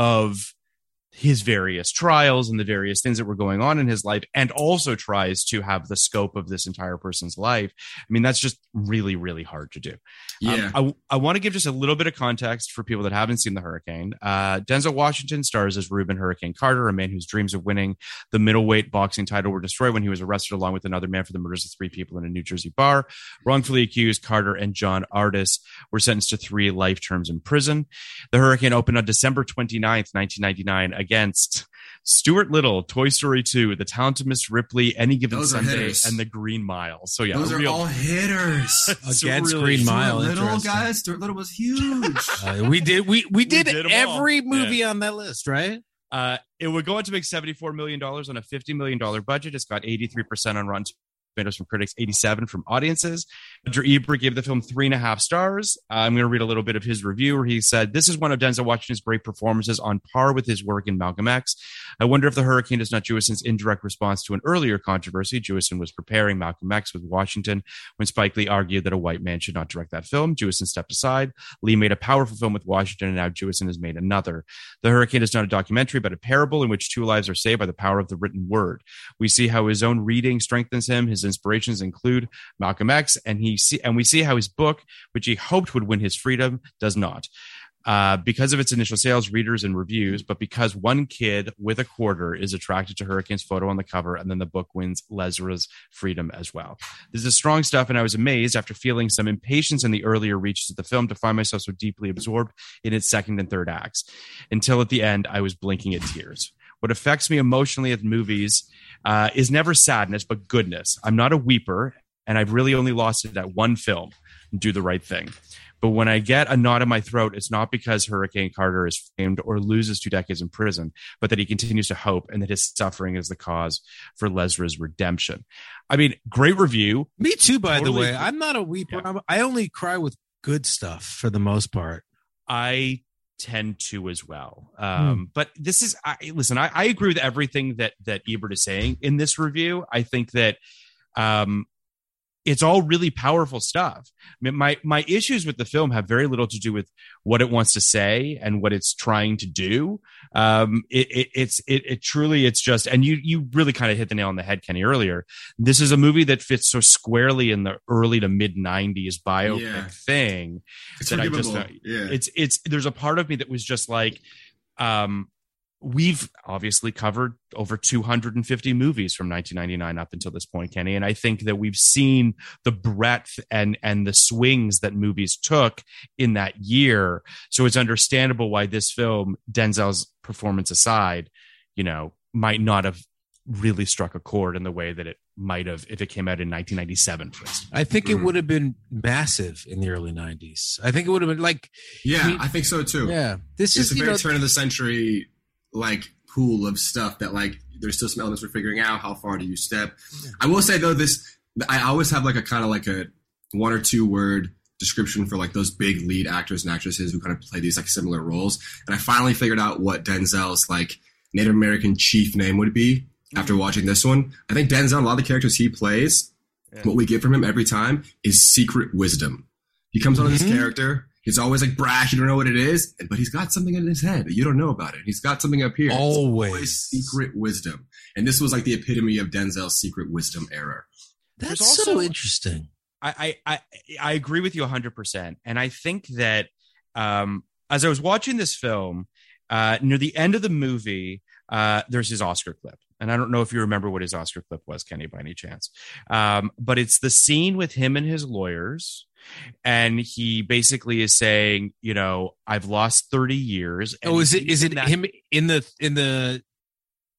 of his various trials and the various things that were going on in his life, and also tries to have the scope of this entire person's life. I mean, that's just really, really hard to do. Yeah. I want to give just a little bit of context for people that haven't seen The Hurricane. Denzel Washington stars as Reuben Hurricane Carter, a man whose dreams of winning the middleweight boxing title were destroyed when he was arrested along with another man for the murders of 3 people in a New Jersey bar. Wrongfully accused, Carter and John Ardis were sentenced to 3 life terms in prison. The Hurricane opened on December 29th, 1999, against Stuart Little, Toy Story 2, The Talented Miss Ripley, Any Given Sunday, and The Green Mile. So yeah, those are all hitters. Against Green Mile. Stuart Little, guys. Stuart Little was huge. We did every movie on that list, right? It would go on to make $74 million on a $50 million budget. It's got 83% on Rotten Tomatoes from critics, 87 from audiences. Roger Ebert gave the film 3.5 stars. I'm going to read a little bit of his review where he said, "This is one of Denzel Washington's great performances, on par with his work in Malcolm X. I wonder if The Hurricane is not Jewison's indirect response to an earlier controversy. Jewison was preparing Malcolm X with Washington when Spike Lee argued that a white man should not direct that film. Jewison stepped aside. Lee made a powerful film with Washington, and now Jewison has made another. The Hurricane is not a documentary, but a parable in which 2 lives are saved by the power of the written word. We see how his own reading strengthens him. His inspirations include Malcolm X, and we see how his book, which he hoped would win his freedom, does not. Because of its initial sales, readers, and reviews, but because one kid with a quarter is attracted to Hurricane's photo on the cover, and then the book wins Lesra's freedom as well. This is strong stuff, and I was amazed, after feeling some impatience in the earlier reaches of the film, to find myself so deeply absorbed in its second and third acts. Until at the end, I was blinking at tears. What affects me emotionally at movies is never sadness, but goodness. I'm not a weeper, and I've really only lost it at one film, Do the Right Thing. But when I get a knot in my throat, it's not because Hurricane Carter is framed or loses 2 decades in prison, but that he continues to hope, and that his suffering is the cause for Lesra's redemption." I mean, great review. Me too, by the way. I'm not a weeper. Yeah. I only cry with good stuff for the most part. I tend to as well. But this is, I agree with everything that Ebert is saying in this review. I think that it's all really powerful stuff. I mean, my issues with the film have very little to do with what it wants to say and what it's trying to do. It truly, it's just, and you really kind of hit the nail on the head, Kenny, earlier. This is a movie that fits so squarely in the early to mid 90s biopic thing. It's that forgivable. It's there's a part of me that was just like, we've obviously covered over 250 movies from 1999 up until this point, Kenny. And I think that we've seen the breadth and the swings that movies took in that year. So it's understandable why this film, Denzel's performance aside, might not have really struck a chord in the way that it might have if it came out in 1997, for instance. I think it would have been massive in the early 90s. I think it would have been like... Yeah, I think so too. Yeah. It's a very turn of the century like pool of stuff that like there's still some elements we're figuring out. How far do you step? Yeah. I will say though, I always have like a kind of like a 1 or 2 word description for like those big lead actors and actresses who kind of play these like similar roles. And I finally figured out what Denzel's like Native American chief name would be after watching this one. I think Denzel, a lot of the characters he plays, what we get from him every time is secret wisdom. He comes on this character. He's always like brash. You don't know what it is, but he's got something in his head that you don't know about it. He's got something up here. Always secret wisdom. And this was like the epitome of Denzel's secret wisdom era. That's also so interesting. I agree with you 100%. And I think that as I was watching this film, near the end of the movie, there's his Oscar clip. And I don't know if you remember what his Oscar clip was, Kenny, by any chance. But it's the scene with him and his lawyers. And he basically is saying, I've lost 30 years. And is it him in the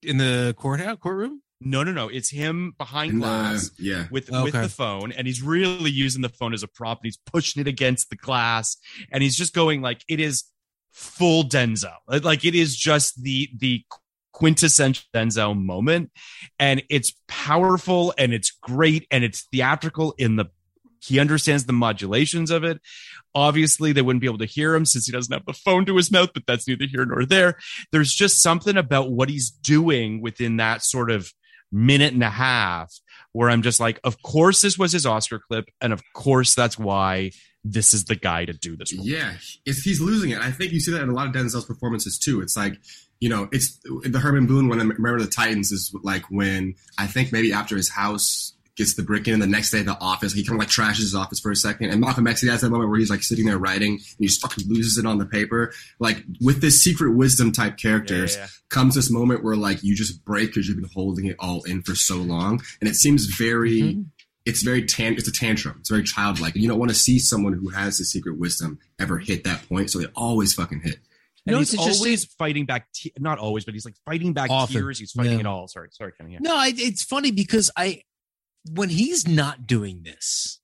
courtroom? No. It's him behind glass with the phone, and he's really using the phone as a prop, and he's pushing it against the glass, and he's just going like, it is full Denzel. Like, it is just the quintessential Denzel moment, and it's powerful, and it's great, and it's theatrical he understands the modulations of it. Obviously, they wouldn't be able to hear him since he doesn't have the phone to his mouth, but that's neither here nor there. There's just something about what he's doing within that sort of minute and a half where I'm just like, of course this was his Oscar clip, and of course that's why this is the guy to do this role. Yeah, he's losing it. I think you see that in a lot of Denzel's performances too. It's like, it's the Herman Boone when I Remember the Titans is like when I think maybe after his house gets the brick in, and the next day the office, he kind of like trashes his office for a second. And Malcolm X, he has that moment where he's like sitting there writing and he just fucking loses it on the paper. Like with this secret wisdom type characters comes this moment where like you just break because you've been holding it all in for so long. And it seems very, it's a tantrum. It's very childlike. And you don't want to see someone who has the secret wisdom ever hit that point. So they always fucking hit. And he's always fighting back, not always, but he's like fighting back tears. He's fighting it all. Sorry, Kenny. Yeah. No, it's funny because when he's not doing this,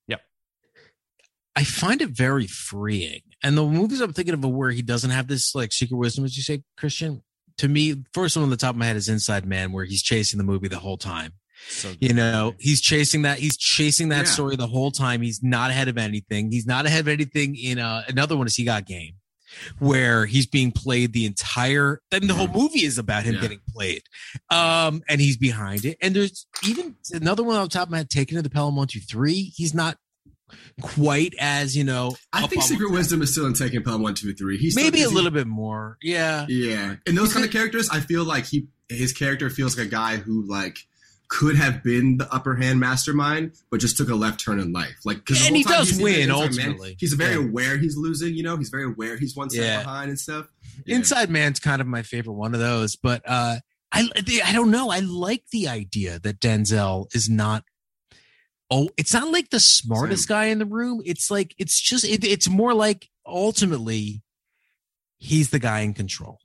I find it very freeing. And the movies I'm thinking of where he doesn't have this like secret wisdom, as you say, Christian, to me, first one on the top of my head is Inside Man, where he's chasing the movie the whole time. So he's chasing that story the whole time. He's not ahead of anything. He's not ahead of anything in another one is He Got Game, where he's being played the whole movie is about him getting played. And he's behind it. And there's even another one on top of my head, Taken to the Pelham 1, 2, 3. He's not quite as, I think Secret Wisdom is still in Taken Pelham 1, 2, 3. He's maybe a little bit more. Yeah. Yeah. In those kind of characters, I feel like his character feels like a guy who like could have been the upper hand mastermind, but just took a left turn in life. Like, and he does win ultimately. He's very aware he's losing. He's very aware he's one step behind and stuff. Yeah. Inside Man's kind of my favorite one of those, but I don't know. I like the idea that Denzel is not. Oh, it's not like the smartest guy in the room. It's like it's more like ultimately he's the guy in control.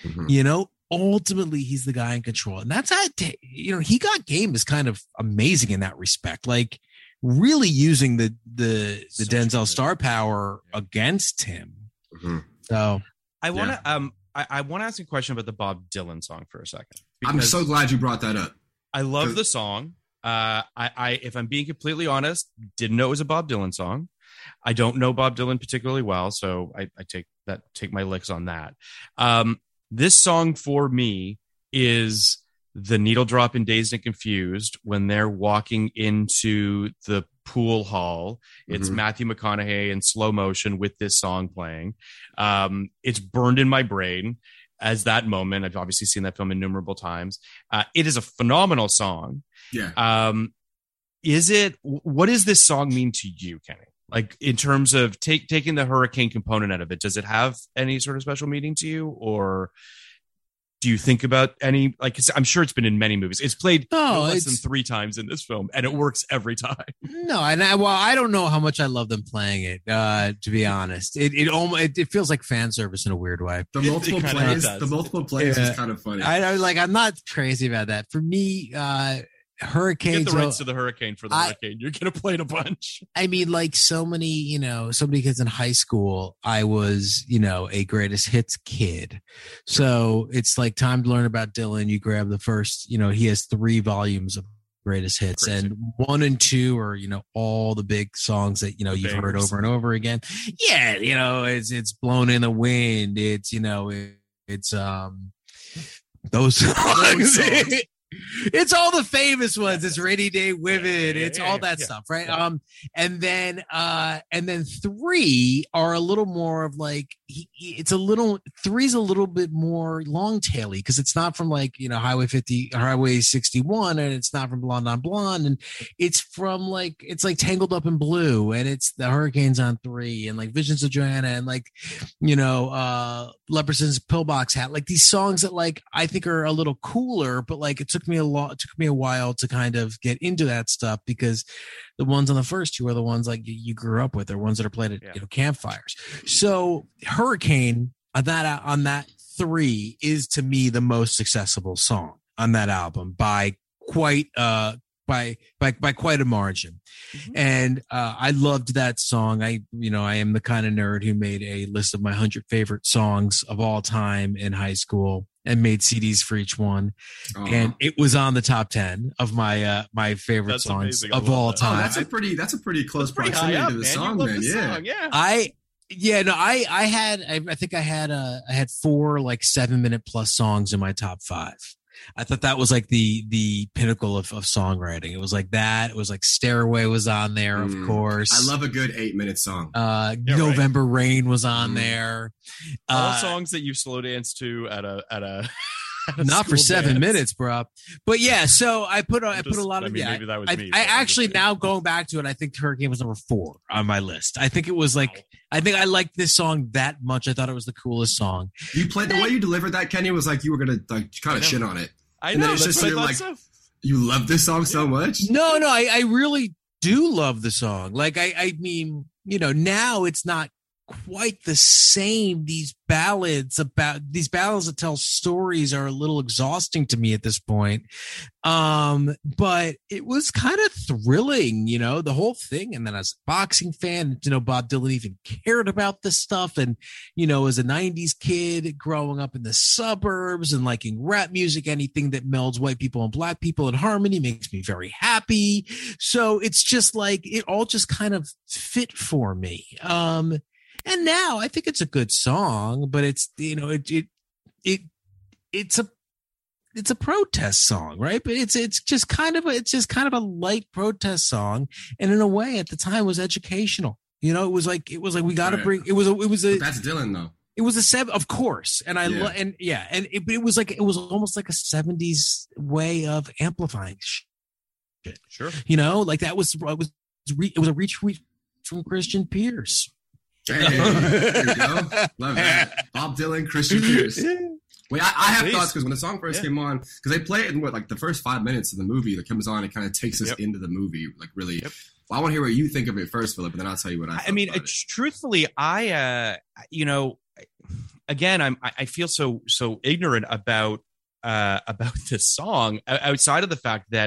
Ultimately he's the guy in control, and that's how He Got Game is kind of amazing in that respect, like really using the Denzel star power against him. So I want to I want to ask a question about the Bob Dylan song for a second. I'm so glad you brought that up. I love the song. I if I'm being completely honest, didn't know it was a Bob Dylan song. I don't know Bob Dylan particularly well, so I take my licks on that. This song for me is the needle drop in Dazed and Confused when they're walking into the pool hall. It's Matthew McConaughey in slow motion with this song playing. It's burned in my brain as that moment. I've obviously seen that film innumerable times. It is a phenomenal song. Yeah. What does this song mean to you, Kenny? Like in terms of taking the hurricane component out of it, does it have any sort of special meaning to you, or do you think about any? Like, I'm sure it's been in many movies. It's played no less than 3 times in this film, and it works every time. No, and I don't know how much I love them playing it. To be honest, it feels like fan service in a weird way. The multiple plays is kind of funny. I'm not crazy about that. For me, Hurricane. Get the rights to the hurricane for the hurricane. You're gonna play it a bunch. I mean, like so many kids in high school, I was, a greatest hits kid. So it's like time to learn about Dylan. You grab the first, he has 3 volumes of greatest hits. Crazy. And 1 and 2 are, all the big songs that, you've heard over and over again. Yeah. It's Blown in the Wind. It's, it's those songs. It's all the famous ones. It's Rainy Day Women. It's all that stuff, right? Yeah. And then 3 are a little more of like it's a little 3's a little bit more long taily because it's not from like Highway 61, and it's not from Blonde on Blonde, and it's from it's like Tangled Up in Blue, and it's the Hurricanes on 3, and like Visions of Joanna, and like Leperson's Pillbox Hat, like these songs that like I think are a little cooler, but like it took me a while to kind of get into that stuff because the ones on the first 2 are the ones like you grew up with. They're ones that are played at campfires. So Hurricane on that 3 is to me the most accessible song. on that album by quite by quite a margin. And I loved that song. I am the kind of nerd who made a list of my 100 favorite songs of all time in high school and made CDs for each one. And it was on the top 10 of my my favorite songs of all time. That's a pretty close proximity to the song, man. Yeah. I think I had 4 like 7-minute plus songs in my top 5. I thought that was like the pinnacle of songwriting. It was like that. It was like Stairway was on there, of course. I love a good 8-minute song. November Rain was on there. All songs that you slow dance to at a not for 7 minutes, bro. But yeah, so I put a lot of maybe that was me. I actually now going back to it, I think Hurricane was number 4 on my list. I think it was like I think I liked this song that much. I thought it was the coolest song. You played the way you delivered that, Kenny, was like you were gonna like kind of shit on it. I know. It's just you're like you love this song so much. No, I really do love the song. Like I mean, now it's not quite the same. These ballads that tell stories are a little exhausting to me at this point. But it was kind of thrilling, the whole thing. And then as a boxing fan, Bob Dylan even cared about this stuff. And, as a 90s kid growing up in the suburbs and liking rap music, anything that melds white people and black people in harmony makes me very happy. So it's just like, it all just kind of fit for me. And now I think it's a good song, but it's it's a protest song, right? But it's just kind of a light protest song, and in a way, at the time, was educational. It was like we got to bring. It was a. But that's Dylan though. It was a 7, of course, and it was almost like a 70s way of amplifying shit. Sure, like that was it was a retweet from Christian Pierce. Hey, there you go. Love that. Bob Dylan, Christian Pierce. Wait, I have thoughts because when the song first came on, because they play it in the first 5 minutes of the movie that comes on, it kind of takes us into the movie, like really. Yep. Well, I want to hear what you think of it first, Philip, and then I'll tell you what I thought. I mean, about it. Truthfully, I feel so ignorant about this song outside of the fact that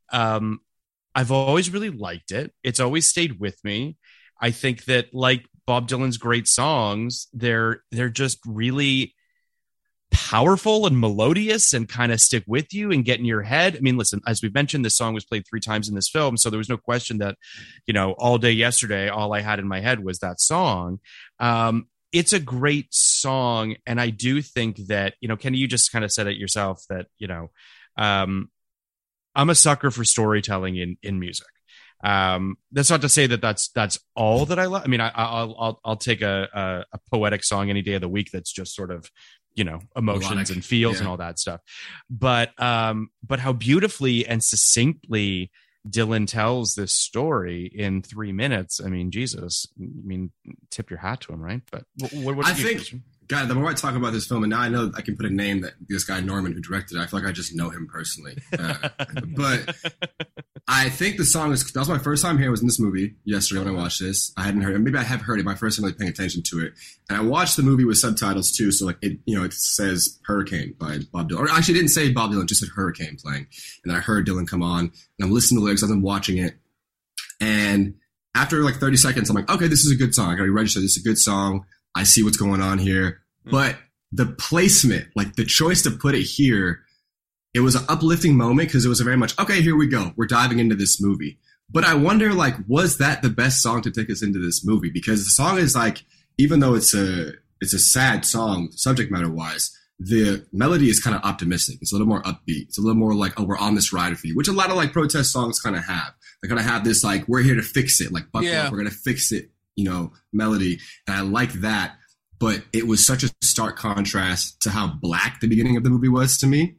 I've always really liked it. It's always stayed with me. I think that like Bob Dylan's great songs, they're just really powerful and melodious and kind of stick with you and get in your head. I mean, listen, as we've mentioned, this song was played 3 times in this film, so there was no question that, all day yesterday, all I had in my head was that song. It's a great song, and I do think that, Kenny, you just kind of said it yourself that, I'm a sucker for storytelling in music. That's not to say that that's all that I love. I mean, I'll take a poetic song any day of the week that's just sort of, emotions melodic and feels and all that stuff. But how beautifully and succinctly Dylan tells this story in 3 minutes. I mean, Jesus, tip your hat to him, right? But what I think, God, the more I talk about this film, and now I know I can put a name that this guy Norman who directed it, I feel like I just know him personally. But I think the song that was my first time hearing it was in this movie yesterday when I watched this. I hadn't heard it. Maybe I have heard it. My first time really paying attention to it. And I watched the movie with subtitles too. So like it says Hurricane by Bob Dylan. Or actually it didn't say Bob Dylan, it just said Hurricane playing. And then I heard Dylan come on and I'm listening to the lyrics as I'm watching it. And after like 30 seconds, I'm like, okay, this is a good song. I got to register. This is a good song. I see what's going on here. But the placement, like the choice to put it here, it was an uplifting moment because it was a very much, okay, here we go. We're diving into this movie. But I wonder, like, was that the best song to take us into this movie? Because the song is like, even though it's a sad song, subject matter wise, the melody is kind of optimistic. It's a little more upbeat. It's a little more like, oh, we're on this ride for you, which a lot of like protest songs kind of have. They kind of have this like, we're here to fix it, like buckle up, we're gonna fix it, melody. And I like that. But it was such a stark contrast to how black the beginning of the movie was to me.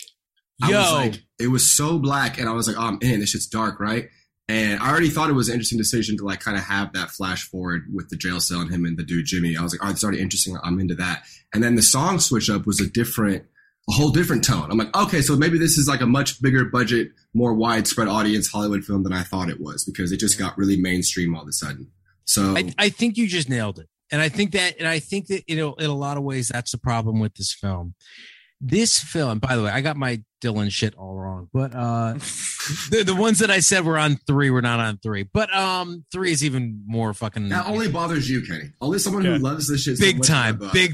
It was so black, and I was like, oh, man, this shit's dark, right? And I already thought it was an interesting decision to like kind of have that flash forward with the jail cell and him and the dude Jimmy. I was like, oh, it's already interesting. I'm into that. And then the song switch up was a whole different tone. I'm like, okay, so maybe this is like a much bigger budget, more widespread audience Hollywood film than I thought it was, because it just got really mainstream all of a sudden. So I think you just nailed it. And I think that in a lot of ways, that's the problem with this film. This film, by the way, I got my Dylan shit all wrong. But the ones that I said were on 3 were not on 3. But 3 is even more fucking. That only bothers you, Kenny. Only someone who loves this shit. Big time.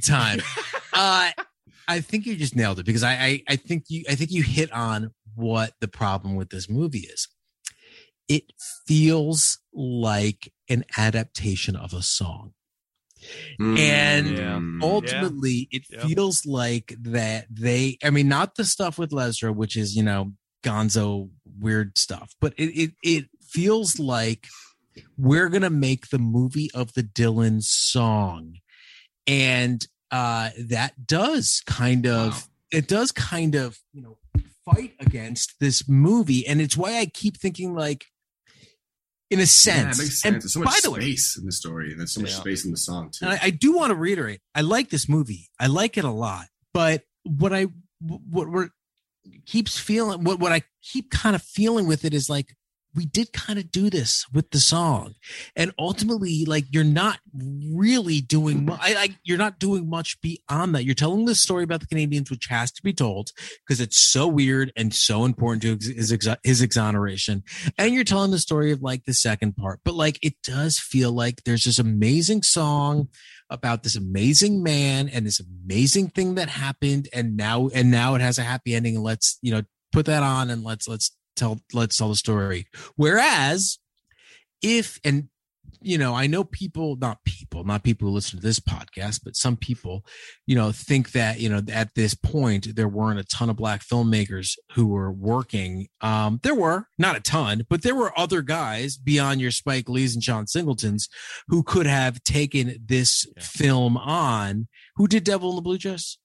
I think you just nailed it because I think you hit on what the problem with this movie is. It feels like an adaptation of a song. And ultimately it feels like that not the stuff with Lesra, which is, gonzo weird stuff, but it feels like we're going to make the movie of the Dylan song. And that does kind of, fight against this movie. And it's why I keep thinking like, in a sense. Yeah, it makes sense. And there's so much space in the story. And there's so much space in the song, too. And I do want to reiterate, I like this movie. I like it a lot. But what I keep kind of feeling with it is like, we did kind of do this with the song. And ultimately, like, you're not really doing you're not doing much beyond that. You're telling the story about the Canadians, which has to be told because it's so weird and so important to his exoneration. And you're telling the story of like the second part. But like, it does feel like there's this amazing song about this amazing man and this amazing thing that happened. And now it has a happy ending. And let's, put that on and let's tell the story. Whereas I know not people who listen to this podcast, but some people, think that, at this point, there weren't a ton of black filmmakers who were working. There were not a ton, but there were other guys beyond your Spike Lees and John Singletons who could have taken this film on. Who did Devil in the Blue Dress?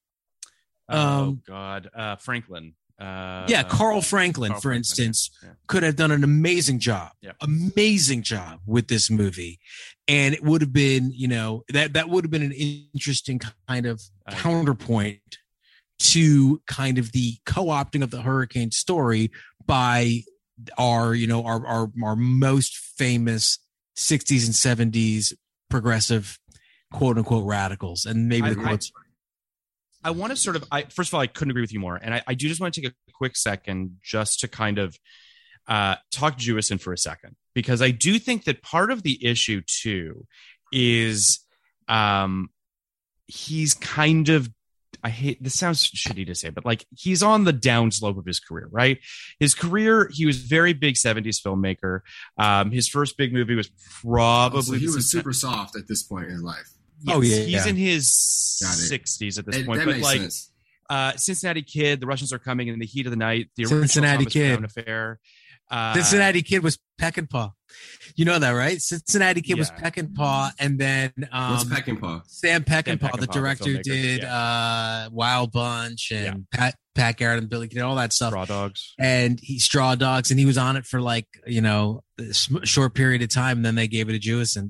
Franklin. Carl Franklin, for instance, could have done an amazing job with this movie. And it would have been, that would have been an interesting kind of counterpoint to kind of the co-opting of the Hurricane story by our most famous 60s and 70s progressive quote unquote radicals. And maybe the quotes. I want to first of all, I couldn't agree with you more. And I do just want to take a quick second just to kind of talk Jewison for a second, because I do think that part of the issue too is he's kind of, this sounds shitty to say, but like he's on the downslope of his career, right? His career, he was very big 70s filmmaker. His first big movie was probably... So he was super soft at this point in his life. Yes, he's in his 60s at this point. But like sense. Cincinnati Kid, The Russians Are Coming, in the Heat of the Night, the Cincinnati Kid Brown Affair. Cincinnati Kid was Peckinpah. You know that, right? Cincinnati Kid was Peckinpah, and then what's Peckinpah? Sam Peckinpah, the director, did Wild Bunch and Pat Garrett and Billy Kid, all that stuff. Straw Dogs, and he was on it for like a short period of time, and then they gave it to Jewison.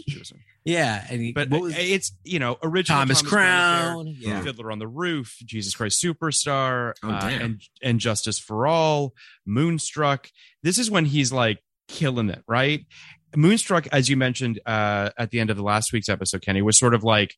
It's original Thomas Crown, Fiddler on the Roof, Jesus Christ Superstar, and Justice for All, Moonstruck. This is when he's like killing it, right? Moonstruck, as you mentioned at the end of the last week's episode, Kenny, was sort of like,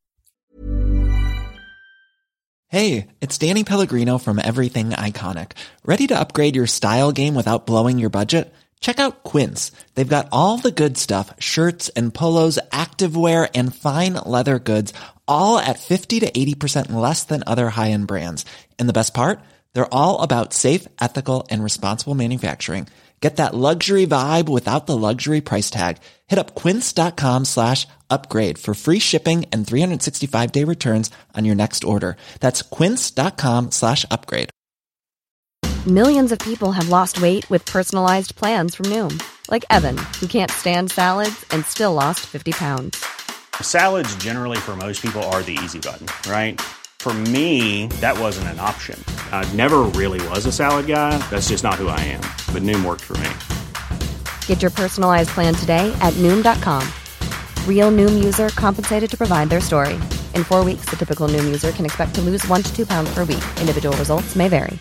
hey, it's Danny Pellegrino from Everything Iconic. Ready to upgrade your style game without blowing your budget? Check out Quince. They've got all the good stuff, shirts and polos, activewear, and fine leather goods, all at 50 to 80% less than other high-end brands. And the best part? They're all about safe, ethical, and responsible manufacturing. Get that luxury vibe without the luxury price tag. Hit up quince.com/upgrade for free shipping and 365-day returns on your next order. That's quince.com/upgrade. Millions of people have lost weight with personalized plans from Noom. Like Evan, who can't stand salads and still lost 50 pounds. Salads generally for most people are the easy button, right? For me, that wasn't an option. I never really was a salad guy. That's just not who I am. But Noom worked for me. Get your personalized plan today at Noom.com. Real Noom user compensated to provide their story. In 4 weeks, the typical Noom user can expect to lose 1 to 2 pounds per week. Individual results may vary.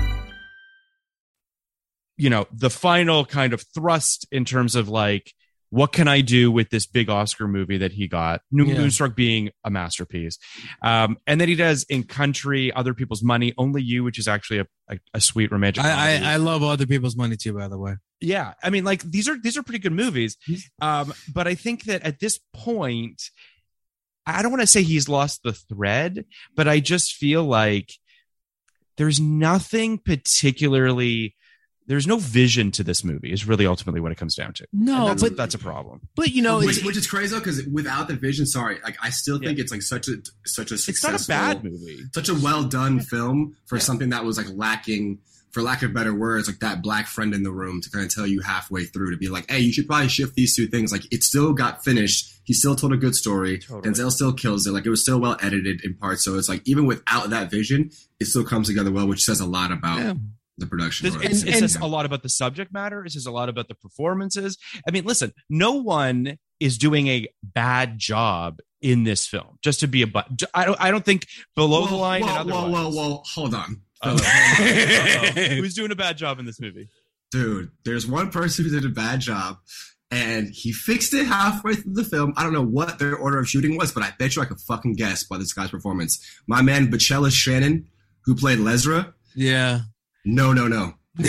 The final kind of thrust in terms of like what can I do with this big Oscar movie that he got? Moonstruck being a masterpiece. And then he does In Country, Other People's Money, Only You, which is actually a sweet romantic comedy. I love Other People's Money too, by the way. Yeah. I mean, like these are pretty good movies. But I think that at this point, I don't want to say he's lost the thread, but I just feel like there's nothing particularly, there's no vision to this movie is really ultimately what it comes down to. No, but that's a problem. But you know, which is crazy though, because without the vision, like I still think it's like such a successful, it's not a bad movie, such a well done film for something that was like lacking, for lack of better words, like that black friend in the room to kind of tell you halfway through to be like, hey, you should probably shift these two things. Like it still got finished. He still told a good story. Totally. Denzel still kills it. Like it was still well edited in parts. So it's like even without that vision, it still comes together well, which says a lot about the production. It says a lot about the subject matter. It says a lot about the performances. I mean, listen, no one is doing a bad job in this film. Just to be I don't think below the line. Whoa, hold on. Who's doing a bad job in this movie? Dude, there's one person who did a bad job, and he fixed it halfway through the film. I don't know what their order of shooting was, but I bet you I could fucking guess by this guy's performance. My man, Bachellis Shannon, who played Lesra. Yeah. No. I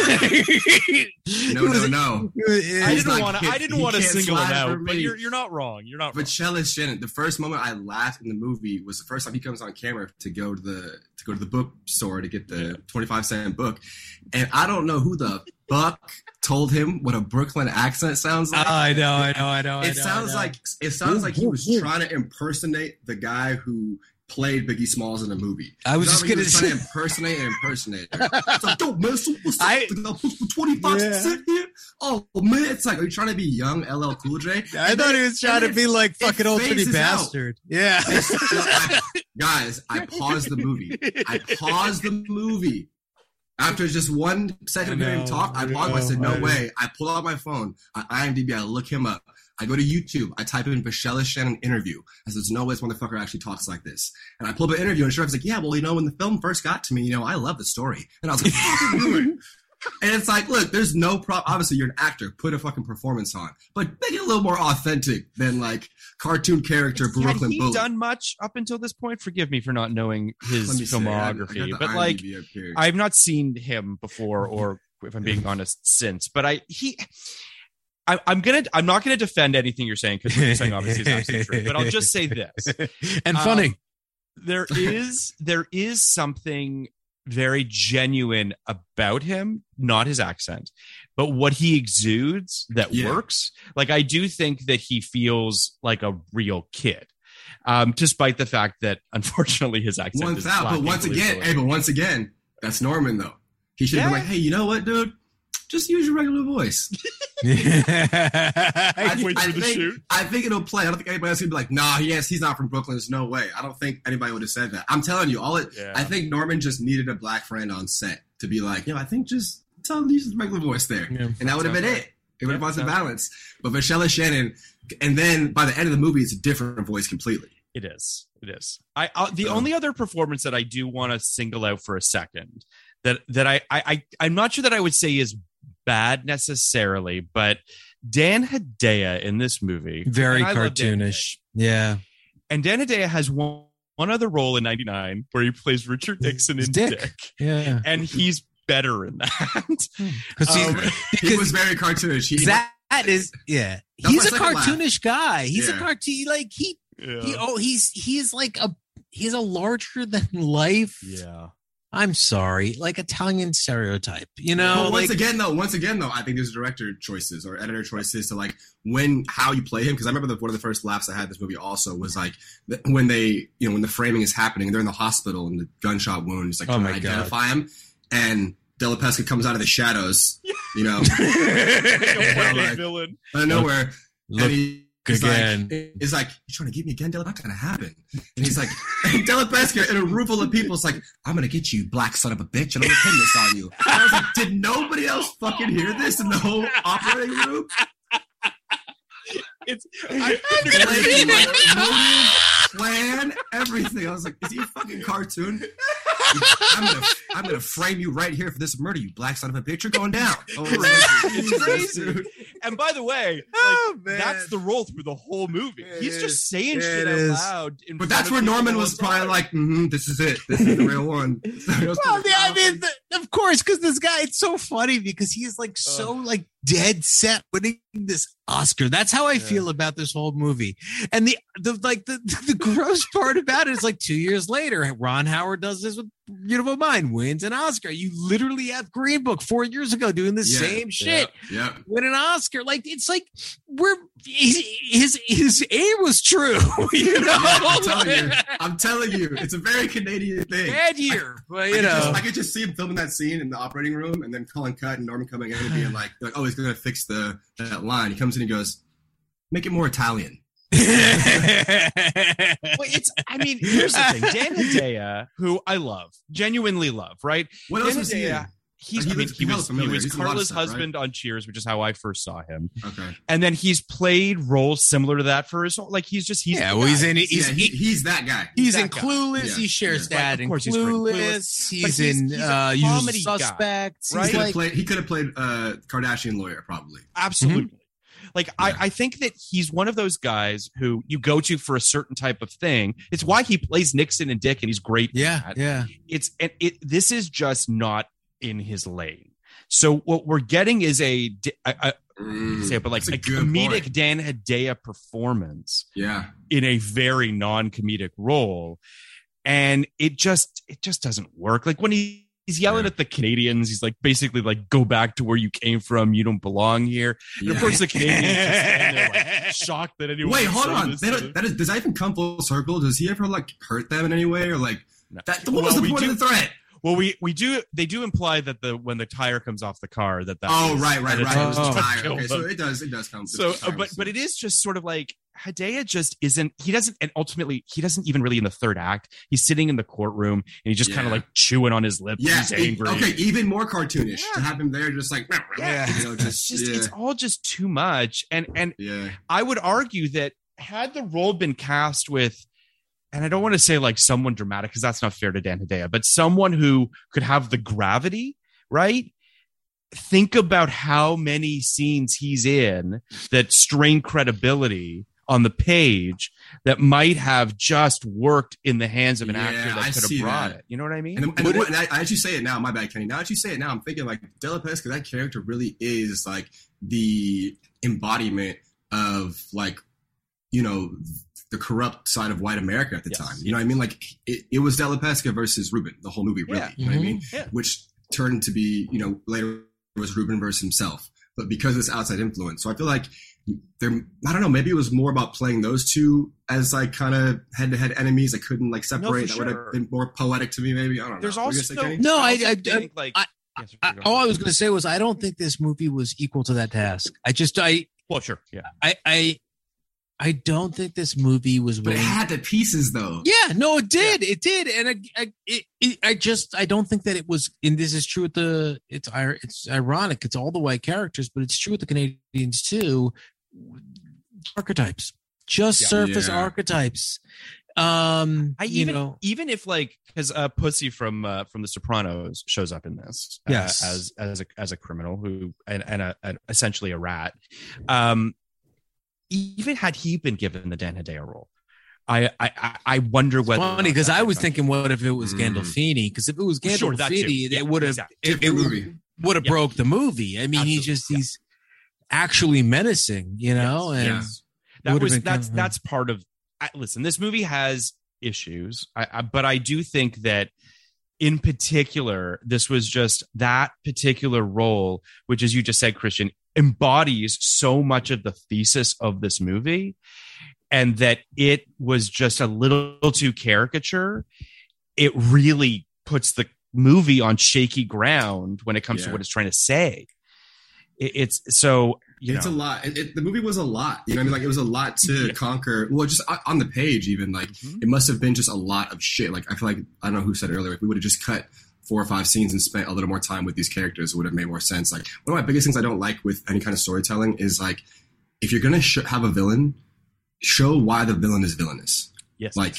didn't want to single him out, but you're not wrong. You're not wrong. Bachellis Shannon. The first moment I laughed in the movie was the first time he comes on camera to go to the bookstore to get the 25-cent book, and I don't know who the fuck told him what a Brooklyn accent sounds like. I know. It sounds like he was trying to impersonate the guy who played Biggie Smalls in the movie. I was just going to say, impersonate an impersonator. It's like, yo, man, so what's up? 25% here? Oh, man. It's like, are you trying to be young LL Cool J? I thought he was trying to be like fucking old pretty bastard. Yeah. Guys, I paused the movie. After just 1 second of hearing him talk, I paused. I said, no way. I pull out my phone. I IMDb. I look him up. I go to YouTube. I type in Bachellis Shannon interview. I said, there's no way this motherfucker actually talks like this. And I pull up an interview, and Sheriff's like, yeah, well, when the film first got to me, I love the story. And I was like, fucking do it. And it's like, look, there's no problem. Obviously, you're an actor. Put a fucking performance on. But make it a little more authentic than, like, cartoon character Brooklyn Bully. Has he done much up until this point? Forgive me for not knowing his filmography. But, like, I've not seen him before, or if I'm being honest, since. But I'm not gonna defend anything you're saying, because what you're saying obviously is absolutely true. But I'll just say this. And funny. There is something very genuine about him, not his accent, but what he exudes that works. Like, I do think that he feels like a real kid, despite the fact that unfortunately his accent is but once again, that's Norman though. He should have been like, hey, you know what, dude? Just use your regular voice. I think it'll play. I don't think anybody else would be like, nah, he's not from Brooklyn. There's no way. I don't think anybody would have said that. I'm telling you, I think Norman just needed a black friend on set to be like, I think just tell him to use his regular voice there. Yeah, and that would have been it. It would have brought the balance. But Bachellis Shannon, and then by the end of the movie, it's a different voice completely. It is. The only other performance that I do want to single out for a second that I'm not sure that I would say is bad necessarily, but Dan Hedaya in this movie, very cartoonish. Yeah. And Dan Hedaya has one other role in 99 where he plays Richard Nixon in Dick. Yeah. And he's better in that. He was very cartoonish. He's a cartoonish guy. He's a cartoon, like he's a larger than life. Yeah. I'm sorry, like Italian stereotype, Well, once again, though, I think there's director choices or editor choices to like how you play him. Because I remember one of the first laughs I had in this movie also was like when they, when the framing is happening and they're in the hospital and the gunshot wound is like trying to identify him, and Della Pesca comes out of the shadows, villain out of nowhere, and again. He's like, you trying to get me again, Della? Not gonna happen. And he's like, and Della Pesca in a room full of people is like, I'm gonna get you, black son of a bitch, and I'm gonna pin this on you. And I was like, did nobody else fucking hear this in the whole operating room? I plan everything. I was like, is he a fucking cartoon? I'm gonna frame you right here for this murder, you black son of a bitch. You're going down. It's crazy. And by the way, that's the role through the whole movie. He's just saying shit out loud. But that's where Norman was probably like, this is it. This is the real one. Well, yeah, I mean, of course, because this guy, it's so funny because he is like so like dead set winning this Oscar. That's how I feel about this whole movie. And the gross part about it is like 2 years later, Ron Howard does this with Beautiful Mind, wins an Oscar. You literally have Green Book 4 years ago doing the same shit, win an Oscar. Like it's like his aim was true. You know, I'm telling you, it's a very Canadian thing. Bad year, but I could just see him filming that scene in the operating room, and then calling cut, and Norman coming in and being like, "Oh, he's gonna fix that line." He comes in and goes, "Make it more Italian." Well, here's the thing. Dan Hedaya, who I love, genuinely love, right? What else was he in? He was Carla's husband on Cheers, which is how I first saw him. Okay, and then he's played roles similar to that for his like he's that guy. He's in Clueless. He shares that in Clueless. He's in Usual Suspects. Right? He could have played Kardashian lawyer, probably. Absolutely. Mm-hmm. Like, I think that he's one of those guys who you go to for a certain type of thing. It's why he plays Nixon and Dick, and he's great. Yeah. This is just not in his lane. So what we're getting is a comedic Dan Hedaya performance. Yeah. In a very non-comedic role. And it just doesn't work. Like when he's yelling at the Canadians. He's like, basically like, go back to where you came from. You don't belong here. And of course the Canadians just stand there like shocked that anyone. Wait, hold on. Does that even come full circle? Does he ever like hurt them in any way, or like that? What was the point of the threat? Well, we do. They do imply that when the tire comes off the car, that. Right. It was the tire. Okay, so it does come. So, but it is just sort of like Hedaya just isn't. He doesn't, and ultimately he doesn't even really in the third act. He's sitting in the courtroom and he's just kind of like chewing on his lips. Yeah, he's angry. Even more cartoonish to have him there, just like it's all just too much. And I would argue that had the role been cast with. And I don't want to say like someone dramatic because that's not fair to Dan Hedaya, but someone who could have the gravity, right? Think about how many scenes he's in that strain credibility on the page that might have just worked in the hands of an actor that could have brought it. You know what I mean? And as you say it now, my bad, Kenny. Now that you say it now, I'm thinking like Della Pesca, that character really is like the embodiment of like, the corrupt side of white America at the time. You know what I mean? Like it was Della Pesca versus Ruben, the whole movie, really. Yeah. You know what I mean? Yeah. Which turned to be, later was Ruben versus himself. But because of this outside influence. So I feel like I don't know, maybe it was more about playing those two as like kind of head-to-head enemies that couldn't like separate. That would have been more poetic to me, maybe. I don't know. There's also all I was going to say was I don't think this movie was equal to that task. Well, sure. Yeah. I don't think this movie was. But it had the pieces, though. Yeah, no, it did. Yeah. It did, and I don't think that it was. And this is true with it's ironic. It's all the white characters, but it's true with the Canadians too. Archetypes, surface archetypes. Even if like because Pussy from The Sopranos shows up in this, as a criminal who and essentially a rat. Even had he been given the Dan Hedaya role, I wonder whether. It's funny because I was thinking, what if it was Gandolfini? Because if it was Gandolfini, it would have would have broke the movie. I mean, he's actually menacing, and that's part of. Listen, this movie has issues, but I do think that. In particular, this was just that particular role, which, as you just said, Christian, embodies so much of the thesis of this movie, and that it was just a little too caricature. It really puts the movie on shaky ground when it comes to what it's trying to say. It's so. It's a lot. The movie was a lot. You know what I mean? Like, it was a lot to conquer. Well, just on the page, even. Like, it must have been just a lot of shit. Like, I feel like, I don't know who said it earlier, if we would have just cut 4 or 5 scenes and spent a little more time with these characters, it would have made more sense. Like, one of my biggest things I don't like with any kind of storytelling is, like, if you're going to have a villain, show why the villain is villainous. Yes. Like,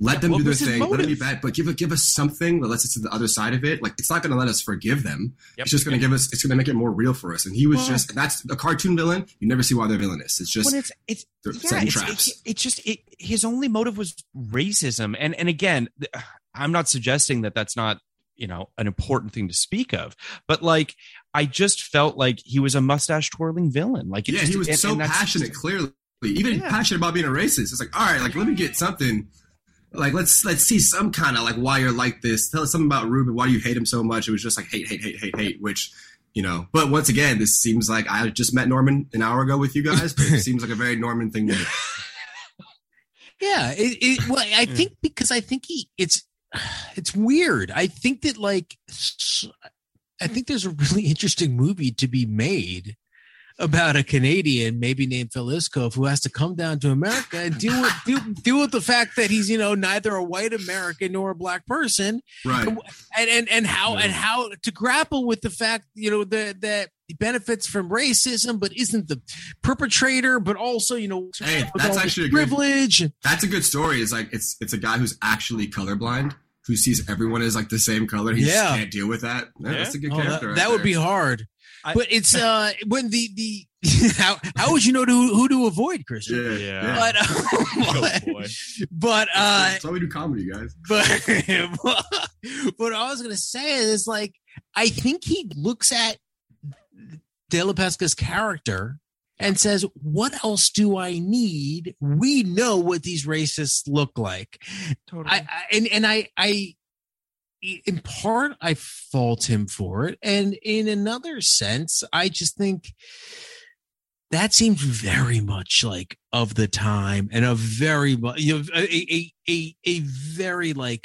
Let them What do their was his thing. Let them be motive? bad, but give us something that lets us to the other side of it. Like, it's not going to let us forgive them. Yep. It's just going to give us. It's going to make it more real for us. And he was just. That's a cartoon villain. You never see why they're villainous. It's just. When they're setting traps. His only motive was racism, and again, I'm not suggesting that that's not an important thing to speak of, but like I just felt like he was a mustache twirling villain. Like he was so passionate, clearly, even passionate about being a racist. It's like, all right, like let me get something. Like let's see some kind of like why you're like this. Tell us something about Ruben. Why do you hate him so much? It was just like hate, which. But once again, this seems like I just met Norman an hour ago with you guys, but it seems like a very Norman thing to do. Yeah. I think because I think it's weird. I think that I think there's a really interesting movie to be made about a Canadian, maybe named Phil Iskov, who has to come down to America and deal with the fact that he's neither a white American nor a black person, right? And how to grapple with the fact that he benefits from racism, but isn't the perpetrator, but also hey, that's actually privilege. That's a good story. It's like it's a guy who's actually colorblind, who sees everyone as like the same color. He just can't deal with that. Yeah, that's a good character. That would be hard. But it's when the how would you know who to avoid, Christian? Yeah. But that's why we do comedy, guys. But what I was gonna say is like I think he looks at De La Pesca's character and says, "What else do I need? We know what these racists look like." Totally. I in part, I fault him for it. And in another sense, I just think that seems very much like of the time and a very, a very like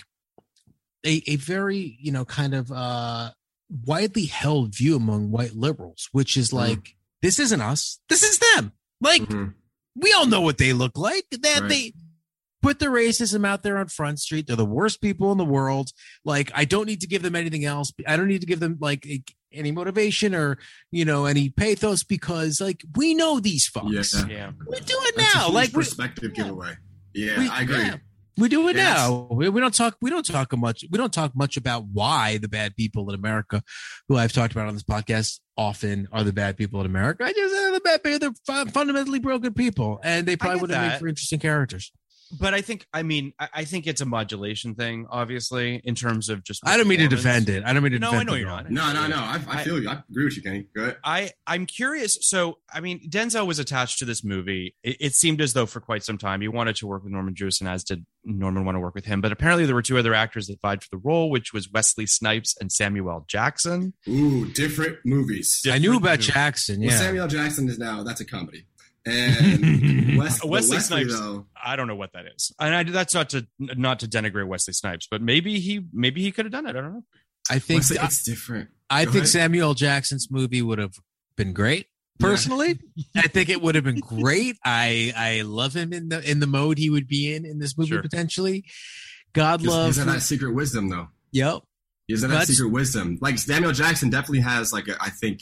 a very, kind of widely held view among white liberals, which is like, this isn't us. This is them. Like, we all know what they look like. That they put the racism out there on Front Street. They're the worst people in the world. Like, I don't need to give them anything else. I don't need to give them like any motivation or, any pathos because like, we know these fucks. Yeah. We do it now. Like perspective giveaway. Yeah, I agree. Yeah. We do it now. We don't talk much about why the bad people in America, who I've talked about on this podcast often, are the bad people in America. I just the bad people. They're fundamentally broken people, and they probably would have made for interesting characters. But I think it's a modulation thing, obviously, in terms of just. I don't mean to defend it. I don't mean to. No, defend I know it you're not. No. I feel you. I agree with you, Kenny. Go ahead. I'm curious. So, I mean, Denzel was attached to this movie. It seemed as though for quite some time he wanted to work with Norman Jewison, as did Norman want to work with him. But apparently, there were two other actors that vied for the role, which was Wesley Snipes and Samuel Jackson. Ooh, different movies. I knew about Jackson. Yeah, well, Samuel Jackson that's a comedy. And Wesley Snipes, though, I don't know what that is, and that's not to denigrate Wesley Snipes, but maybe he could have done it. I don't know. I think it's different. I think Samuel Jackson's movie would have been great. Personally, I think it would have been great. I love him in the mode he would be in this movie potentially. God love. He's in that secret wisdom though. Yep. He's in that secret wisdom. Like Samuel Jackson definitely has I think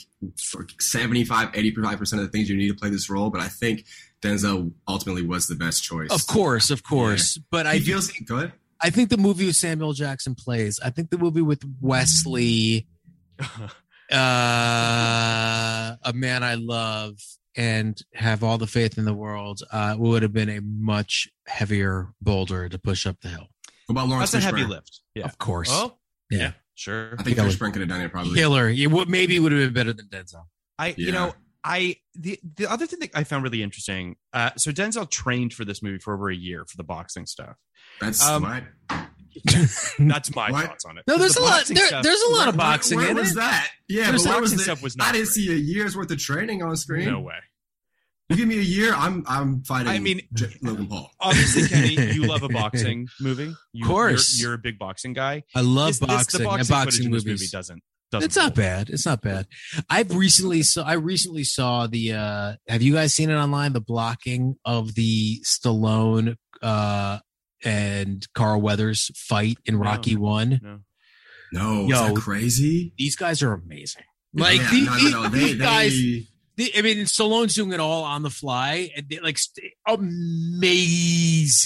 75-85% of the things you need to play this role, but I think Denzel ultimately was the best choice. Of course. Yeah. But go ahead. I think the movie with Samuel Jackson plays. I think the movie with Wesley, A Man I Love and Have All the Faith in the World, would have been a much heavier boulder to push up the hill. What about Lawrence That's Fishburne? a heavy lift. Yeah. Of course. Oh, yeah. Sure. I think Fishburne could have done it probably. Killer. Maybe it would have been better than Denzel. The other thing that I found really interesting. So Denzel trained for this movie for over a year for the boxing stuff. That's That's my thoughts on it. No, there's a lot. There's a lot of boxing where in was it. that? Yeah, There's but where boxing was stuff was not I didn't great. see a year's worth of training on screen. No way. You give me a year, I'm fighting. I mean, Logan Paul. Obviously, Kenny, you love a boxing movie. Of course, you're a big boxing guy. I love boxing. The and boxing boxing movies. movies. This movie doesn't. It's not bad. It's not bad. I recently saw the. Have you guys seen it online? The blocking of the Stallone and Carl Weathers fight in Rocky 1. No, is that crazy? These guys are amazing. Like no. these guys. I mean, Stallone's doing it all on the fly, and amazing.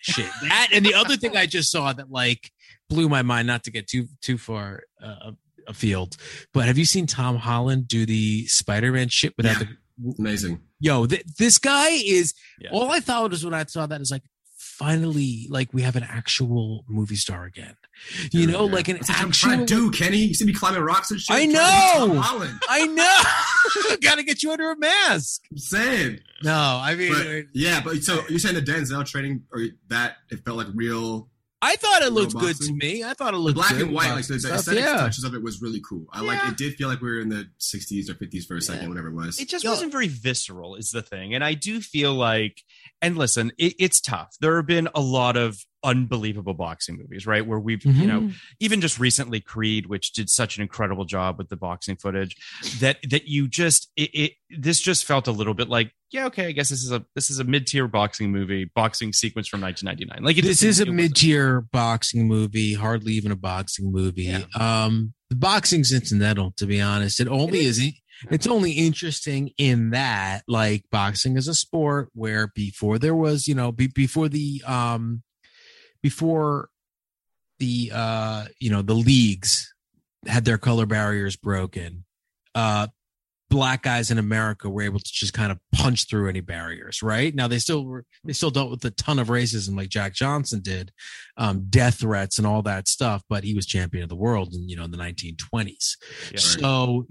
shit. That and the other thing I just saw that like blew my mind, not to get too far afield, but have you seen Tom Holland do the Spider-Man shit without the amazing? Yo, this guy is all I thought was when I saw that is like, finally, like we have an actual movie star again. You know, like an actual. I'm trying to do, Kenny. You see me climbing rocks and shit. I know. I know. Got to get you under a mask. I'm saying. No, I mean, but so you're saying the Denzel training or that it felt like real. I thought it looked good to me. I thought it looked black good. And white, like the aesthetic touches of it was really cool. I like it. Did feel like we were in the 60s or 50s for a second, whatever it was. It just wasn't very visceral, is the thing. And I do feel like, and listen, it's tough. There have been a lot of unbelievable boxing movies, right? Where we've, you know, even just recently Creed, which did such an incredible job with the boxing footage, that you just this just felt a little bit like, yeah, okay, I guess this is a mid-tier boxing sequence from 1999. Like this is a mid-tier boxing movie, hardly even a boxing movie. Yeah. The boxing's incidental, to be honest. It's only interesting in that, like, boxing is a sport where before there was, you know, before the leagues had their color barriers broken, black guys in America were able to just kind of punch through any barriers. Right now, they still dealt with a ton of racism, like Jack Johnson did, death threats and all that stuff. But he was champion of the world in the 1920s. Yeah, so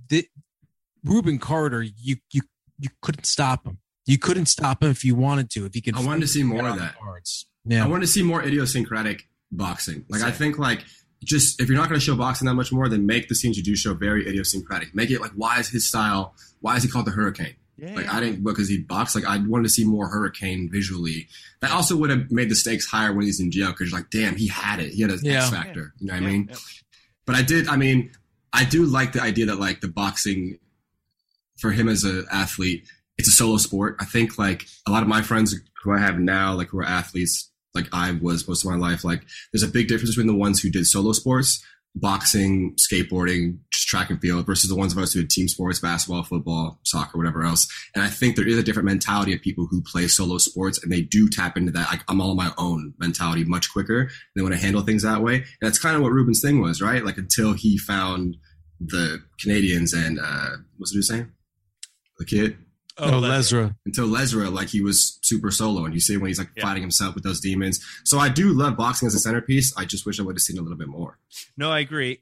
Reuben Carter, you couldn't stop him. You couldn't stop him if you wanted to. If he could, I wanted to see more of that. Yeah, I want to see more idiosyncratic boxing. Like, I think, like, just if you're not going to show boxing that much more, then make the scenes you do show very idiosyncratic. Make it like, why is his style? Why is he called the Hurricane? Yeah. Like, I didn't because he boxed. Like, I wanted to see more Hurricane visually. That also would have made the stakes higher when he's in jail because you're like, damn, he had it. He had an X factor. You know what I mean? Yeah. But I do like the idea that, like, the boxing for him as an athlete, it's a solo sport. I think, like, a lot of my friends who I have now, like, who are athletes, like I was most of my life, like, there's a big difference between the ones who did solo sports, boxing, skateboarding, just track and field, versus the ones of us who did team sports, basketball, football, soccer, whatever else. And I think there is a different mentality of people who play solo sports, and they do tap into that, like, I'm all on my own mentality much quicker. They want to handle things that way. And that's kind of what Ruben's thing was, right? Like, until he found the Canadians and, what's he saying? The kid? Lesra. Until Lesra, like, he was super solo, and you see when he's like fighting himself with those demons. So I do love boxing as a centerpiece. I just wish I would have seen a little bit more. No, I agree.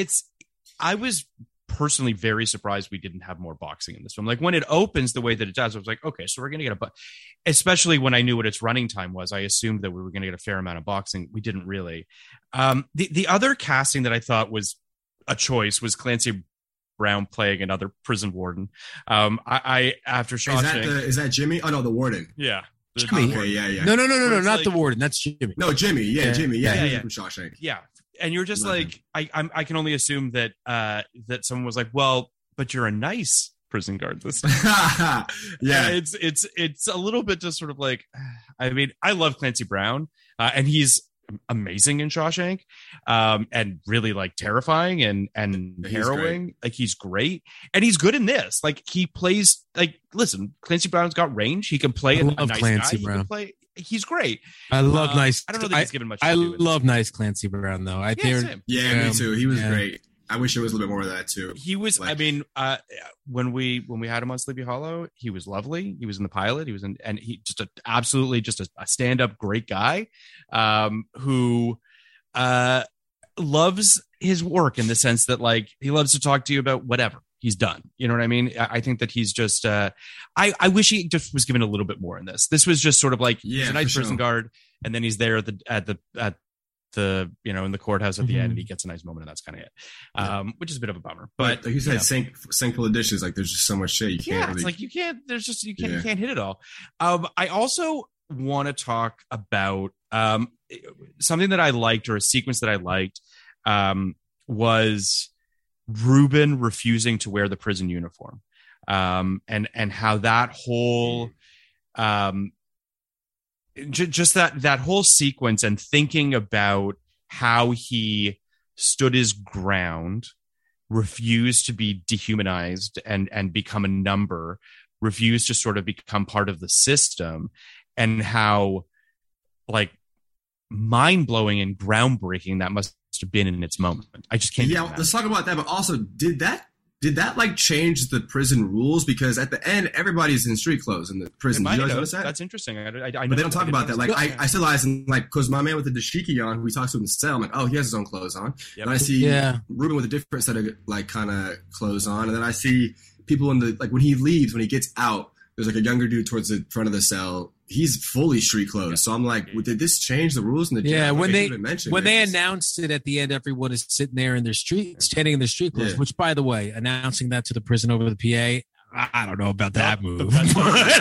I was personally very surprised we didn't have more boxing in this film. Like, when it opens the way that it does, I was like, okay, so we're going to get especially when I knew what its running time was. I assumed that we were going to get a fair amount of boxing. We didn't really. The other casting that I thought was a choice was Clancy Brown playing another prison warden. I after Shawshank. Is that Jimmy? Oh no, the warden. Yeah. Jimmy. Okay, yeah. No, not like, the warden. That's Jimmy. No, Jimmy. Yeah, Jimmy. Yeah. From Shawshank. Yeah. And you're just like, I can only assume that that someone was like, well, but you're a nice prison guard this time. Yeah. It's a little bit just sort of like, I mean, I love Clancy Brown, and he's amazing in Shawshank, and really, like, terrifying and harrowing. Like, he's great, and he's good in this. Like, he plays, like, listen, Clancy Brown's got range. He can play a nice Clancy guy. Brown. He's great. I love nice. I don't know that he's given much. I love nice Clancy Brown though. Me too. He was great. I wish there was a little bit more of that too. He was. Like, I mean, when we had him on Sleepy Hollow, he was lovely. He was in the pilot. He was in, and he just absolutely just a stand-up great guy, who loves his work in the sense that, like, he loves to talk to you about whatever he's done. You know what I mean? I think that he's just. I wish he just was given a little bit more in this. This was just sort of like, he's a nice prison guard, and then he's there at the in the courthouse at the end, and he gets a nice moment, and that's kind of it, which is a bit of a bummer. But like you said, sink full of dishes. Like, there's just so much shit you can't. Really... it's like you can't hit it all. I also want to talk about something that I liked, or a sequence that I liked, was Ruben refusing to wear the prison uniform, and how that whole. Just that whole sequence, and thinking about how he stood his ground, refused to be dehumanized and become a number, refused to sort of become part of the system, and how like mind-blowing and groundbreaking that must have been in its moment. I just can't. Yeah, let's talk about that. But also, did that like change the prison rules? Because at the end, everybody's in street clothes in the prison. Did you guys notice that? That's interesting. I but they don't talk about that. Like I still eyes and like, because my man with the dashiki on, who he talks to in the cell, I'm like, oh, he has his own clothes on. Yep. And I see Ruben with a different set of like kind of clothes on, and then I see people in the like when he leaves, when he gets out, there's like a younger dude towards the front of the cell. He's fully street clothes. Yeah. So I'm like, did this change the rules in the jail? Yeah, when they announced it at the end, everyone is sitting there in their standing in their street clothes, which, by the way, announcing that to the prison over the PA, I don't know about that move. Like,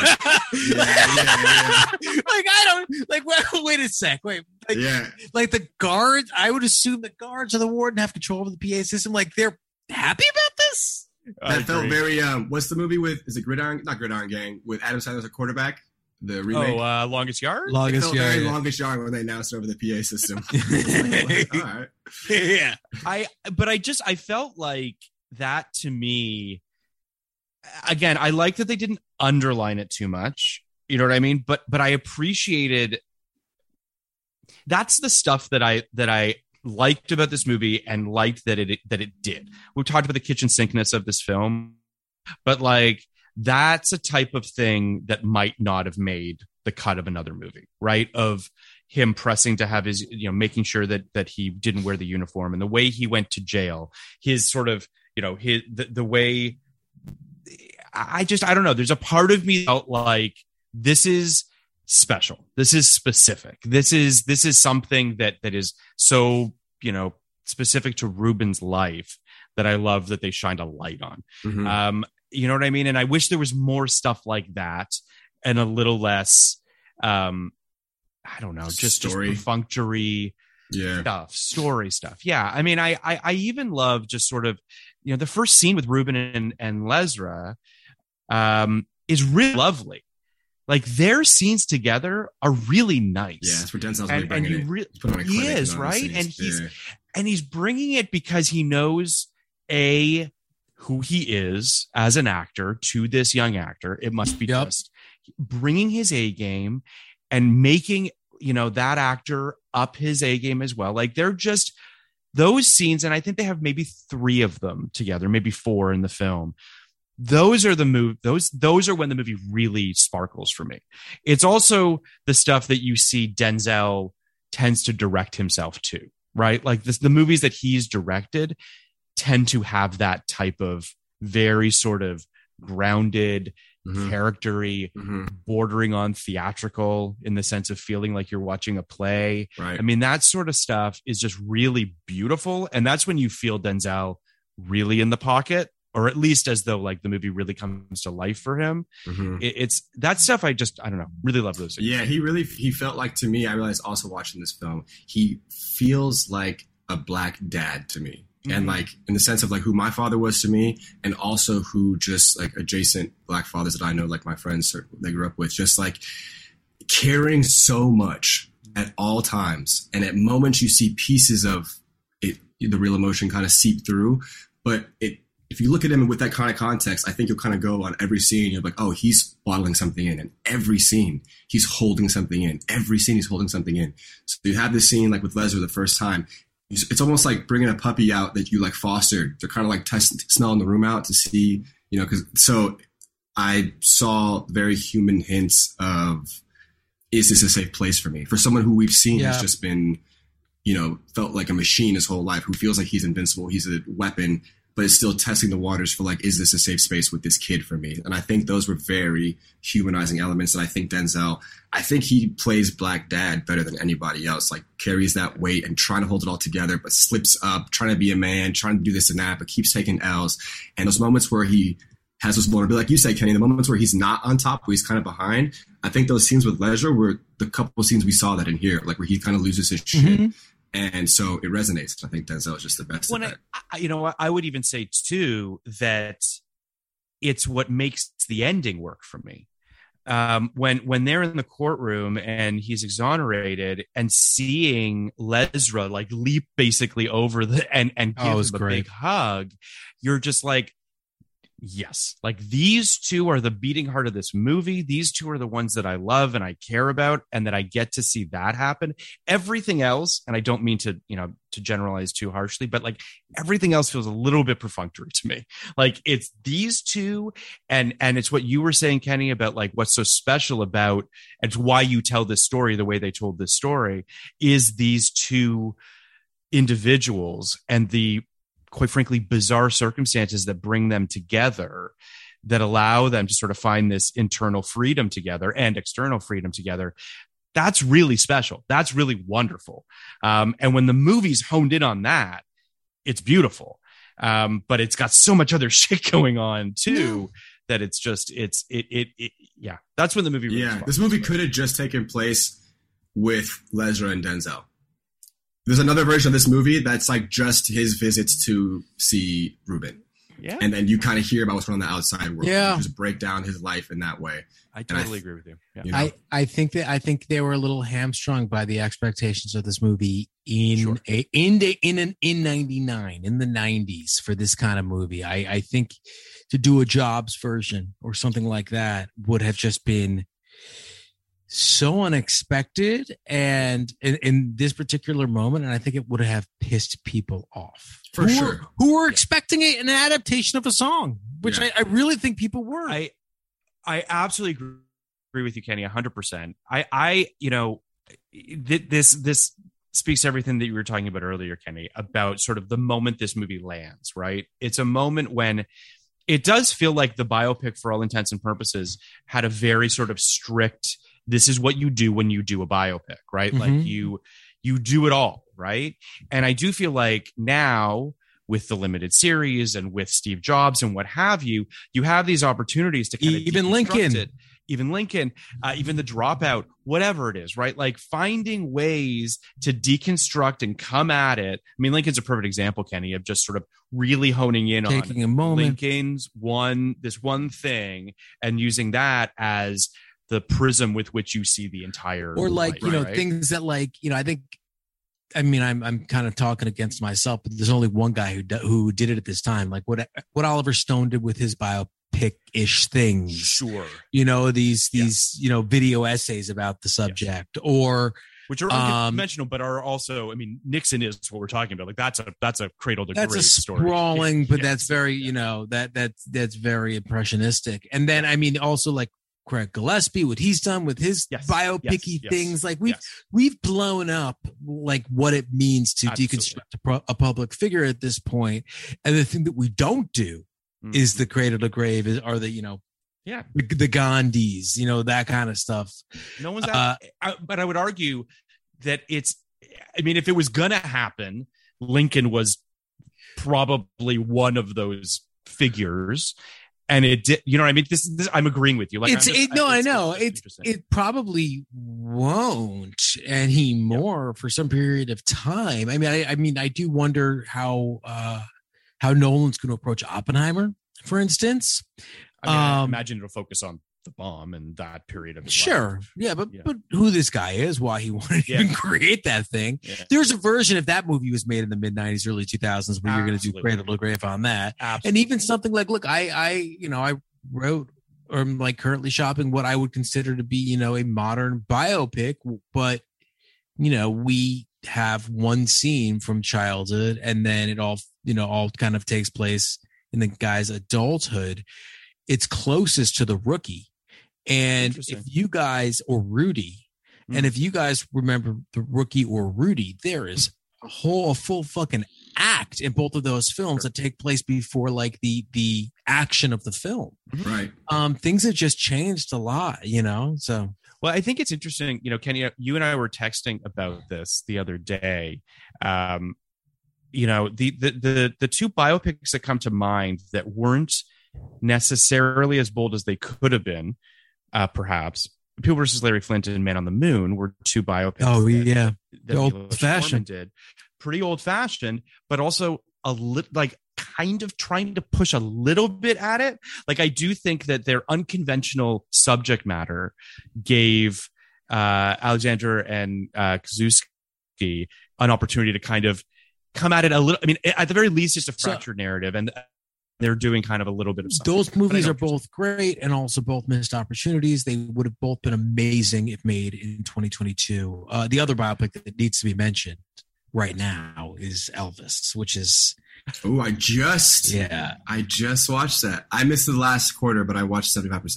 I don't, like, wait a sec. Wait. Like the guards, I would assume the guards or the warden have control over the PA system. Like, they're happy about this? That felt very, what's the movie with, is it Gridiron? Not Gridiron Gang, with Adam Sandler as a quarterback? The remake. Longest Yard? Longest Yard when they announced it over the PA system. All right. Yeah. I felt like that to me, again, I like that they didn't underline it too much. You know what I mean? But I appreciated, that's the stuff that I liked about this movie and liked that it did. We talked about the kitchen sinkness of this film, but like, that's a type of thing that might not have made the cut of another movie, right? Of him pressing to have his, making sure that he didn't wear the uniform, and the way he went to jail, his sort of, the way, I don't know. There's a part of me that felt like this is special. This is specific. This is something that is so, specific to Ruben's life that I love that they shined a light on. Mm-hmm. You know what I mean? And I wish there was more stuff like that and a little less, I don't know, just perfunctory stuff, story stuff. Yeah. I mean, I even love just sort of, the first scene with Ruben and Lesra is really lovely. Like, their scenes together are really nice. Yeah, that's where Denzel's really bringing it. He is, right? And he's bringing it because he knows, who he is as an actor to this young actor. It must be just bringing his A game and making, that actor up his A game as well. Like, they're just those scenes. And I think they have maybe 3 of them together, maybe 4 in the film. Those are those are when the movie really sparkles for me. It's also the stuff that you see Denzel tends to direct himself to, right? Like the movies that he's directed tend to have that type of very sort of grounded, charactery, bordering on theatrical in the sense of feeling like you're watching a play. Right. I mean, that sort of stuff is just really beautiful. And that's when you feel Denzel really in the pocket, or at least as though like the movie really comes to life for him. It's that stuff. I don't know, really love those things. Yeah, he felt like, to me, I realized also watching this film, he feels like a black dad to me. And like in the sense of like who my father was to me, and also who just like adjacent black fathers that I know, like my friends they grew up with, just like caring so much at all times. And at moments you see pieces of it, the real emotion kind of seep through. But if you look at him with that kind of context, I think you'll kind of go on every scene. You're like, oh, he's bottling something in. And every scene he's holding something in. Every scene he's holding something in. So you have this scene like with Lesra the first time. It's almost like bringing a puppy out that you like fostered. They're kind of like smelling the room out to see, so I saw very human hints of, is this a safe place for me? For someone who we've seen has just been, felt like a machine his whole life, who feels like he's invincible. He's a weapon, but is still testing the waters for like, is this a safe space with this kid for me? And I think those were very humanizing elements. And I think Denzel, he plays black dad better than anybody else, like carries that weight and trying to hold it all together, but slips up, trying to be a man, trying to do this and that, but keeps taking L's. And those moments where he has those vulnerability, like you said, Kenny, the moments where he's not on top, where he's kind of behind, I think those scenes with Lesra were the couple of scenes we saw that in here, like where he kind of loses his shit. And so it resonates. I think Denzel is just the best. I would even say too that it's what makes the ending work for me. When they're in the courtroom and he's exonerated, and seeing Lesra like leap basically over and give him a big hug, you're just like, Yes. Like these two are the beating heart of this movie. These two are the ones that I love and I care about and that I get to see that happen. Everything else, and I don't mean to, to generalize too harshly, but like everything else feels a little bit perfunctory to me. Like it's these two and it's what you were saying, Kenny, about like what's so special about and why you tell this story the way they told this story is these two individuals and the quite frankly, bizarre circumstances that bring them together that allow them to sort of find this internal freedom together and external freedom together. That's really special. That's really wonderful. And when the movie's honed in on that, it's beautiful. But it's got so much other shit going on too that it's just, yeah, that's when the movie really this movie could have just taken place with Lesra and Denzel. There's another version of this movie that's like just his visits to see Ruben. Yeah. And then you kind of hear about what's going on in the outside world. Yeah. You just break down his life in that way. I totally agree with you. Yeah. You know? I think they were a little hamstrung by the expectations of this movie in 99 in the 90s for this kind of movie. I think to do a Jobs version or something like that would have just been so unexpected and in this particular moment, and I think it would have pissed people off who were expecting an adaptation of a song, which I really think people were. I absolutely agree with you, Kenny, 100%. I this speaks to everything that you were talking about earlier, Kenny, about sort of the moment this movie lands, right? It's a moment when it does feel like the biopic, for all intents and purposes, had a very sort of strict, this is what you do when you do a biopic, right? Mm-hmm. Like you do it all, right? And I do feel like now with the limited series and with Steve Jobs and what have you, you have these opportunities to kind of even Lincoln, even The Dropout, whatever it is, right? Like finding ways to deconstruct and come at it. I mean, Lincoln's a perfect example, Kenny, of just sort of really honing in taking on a moment. Lincoln's this one thing and using that as the prism with which you see the entire or like life, right? things that like I think I'm kind of talking against myself, but there's only one guy who did it at this time, like what Oliver Stone did with his biopic-ish things. Sure, these video essays about the subject, or which are unconventional, but are also, I mean, Nixon is what we're talking about. Like that's a cradle to grave story. Sprawling, but that's very that's very impressionistic. And then I mean also like Craig Gillespie, what he's done with his biopic-y things, like we've blown up like what it means to deconstruct a public figure at this point. And the thing that we don't do is the cradle to grave are the the Gandhis, that kind of stuff. No one's but I would argue that if it was gonna happen, Lincoln was probably one of those figures. And it did, you know what I mean? This I'm agreeing with you. Like, I know it probably won't anymore for some period of time. I mean, I do wonder how Nolan's going to approach Oppenheimer, for instance. I imagine it'll focus on the bomb and that period of his life. Yeah, but who this guy is, why he wanted to even create that thing. Yeah. There's a version, if that movie was made in the mid 90s, early 2000s, where you're going to do cradle to grave on that. Absolutely. And even something like, look, I wrote or I'm like currently shopping what I would consider to be, a modern biopic, but we have one scene from childhood and then it all kind of takes place in the guy's adulthood. It's closest to The Rookie. And if you guys, or Rudy, and if you guys remember The Rookie or Rudy, there is a full fucking act in both of those films that take place before like the action of the film. Right. Things have just changed a lot, so. Well, I think it's interesting, Kenny, you and I were texting about this the other day. The two biopics that come to mind that weren't necessarily as bold as they could have been, perhaps People versus Larry Flint and Man on the Moon were two biopics. Oh, yeah. That old fashioned did. Pretty old fashioned, but also a little like kind of trying to push a little bit at it. Like, I do think that their unconventional subject matter gave Alexander and Kaczewski an opportunity to kind of come at it a little. I mean, at the very least, it's a fractured narrative. And they're doing kind of a little bit of something. Those movies are both great and also both missed opportunities. They would have both been amazing if made in 2022. The other biopic that needs to be mentioned right now is Elvis, which is... Oh, I just watched that. I missed the last quarter, but I watched 75%.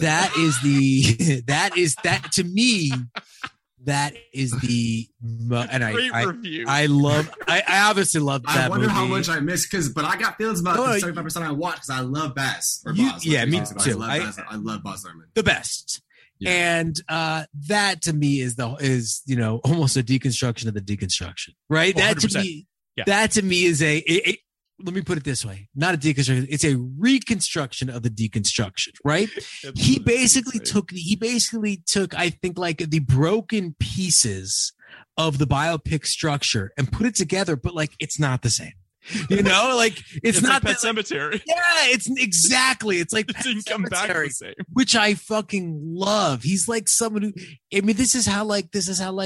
To me, that is the, and I obviously love that movie. I wonder how much I missed but I got feelings about the 75% I watched because I love Baz. Yeah, me too. I love Baz Luhrmann. The best. Yeah. And that to me is almost a deconstruction of the deconstruction, right? 100%. That to me is let me put it this way, not a deconstruction. It's a reconstruction of the deconstruction, right? He basically took, I think, like the broken pieces of the biopic structure and put it together, but like, it's not the same. Like it's not like Pet Sematary. It's exactly. It's like Pet Sematary, which I fucking love. He's like someone who, I mean, this is how a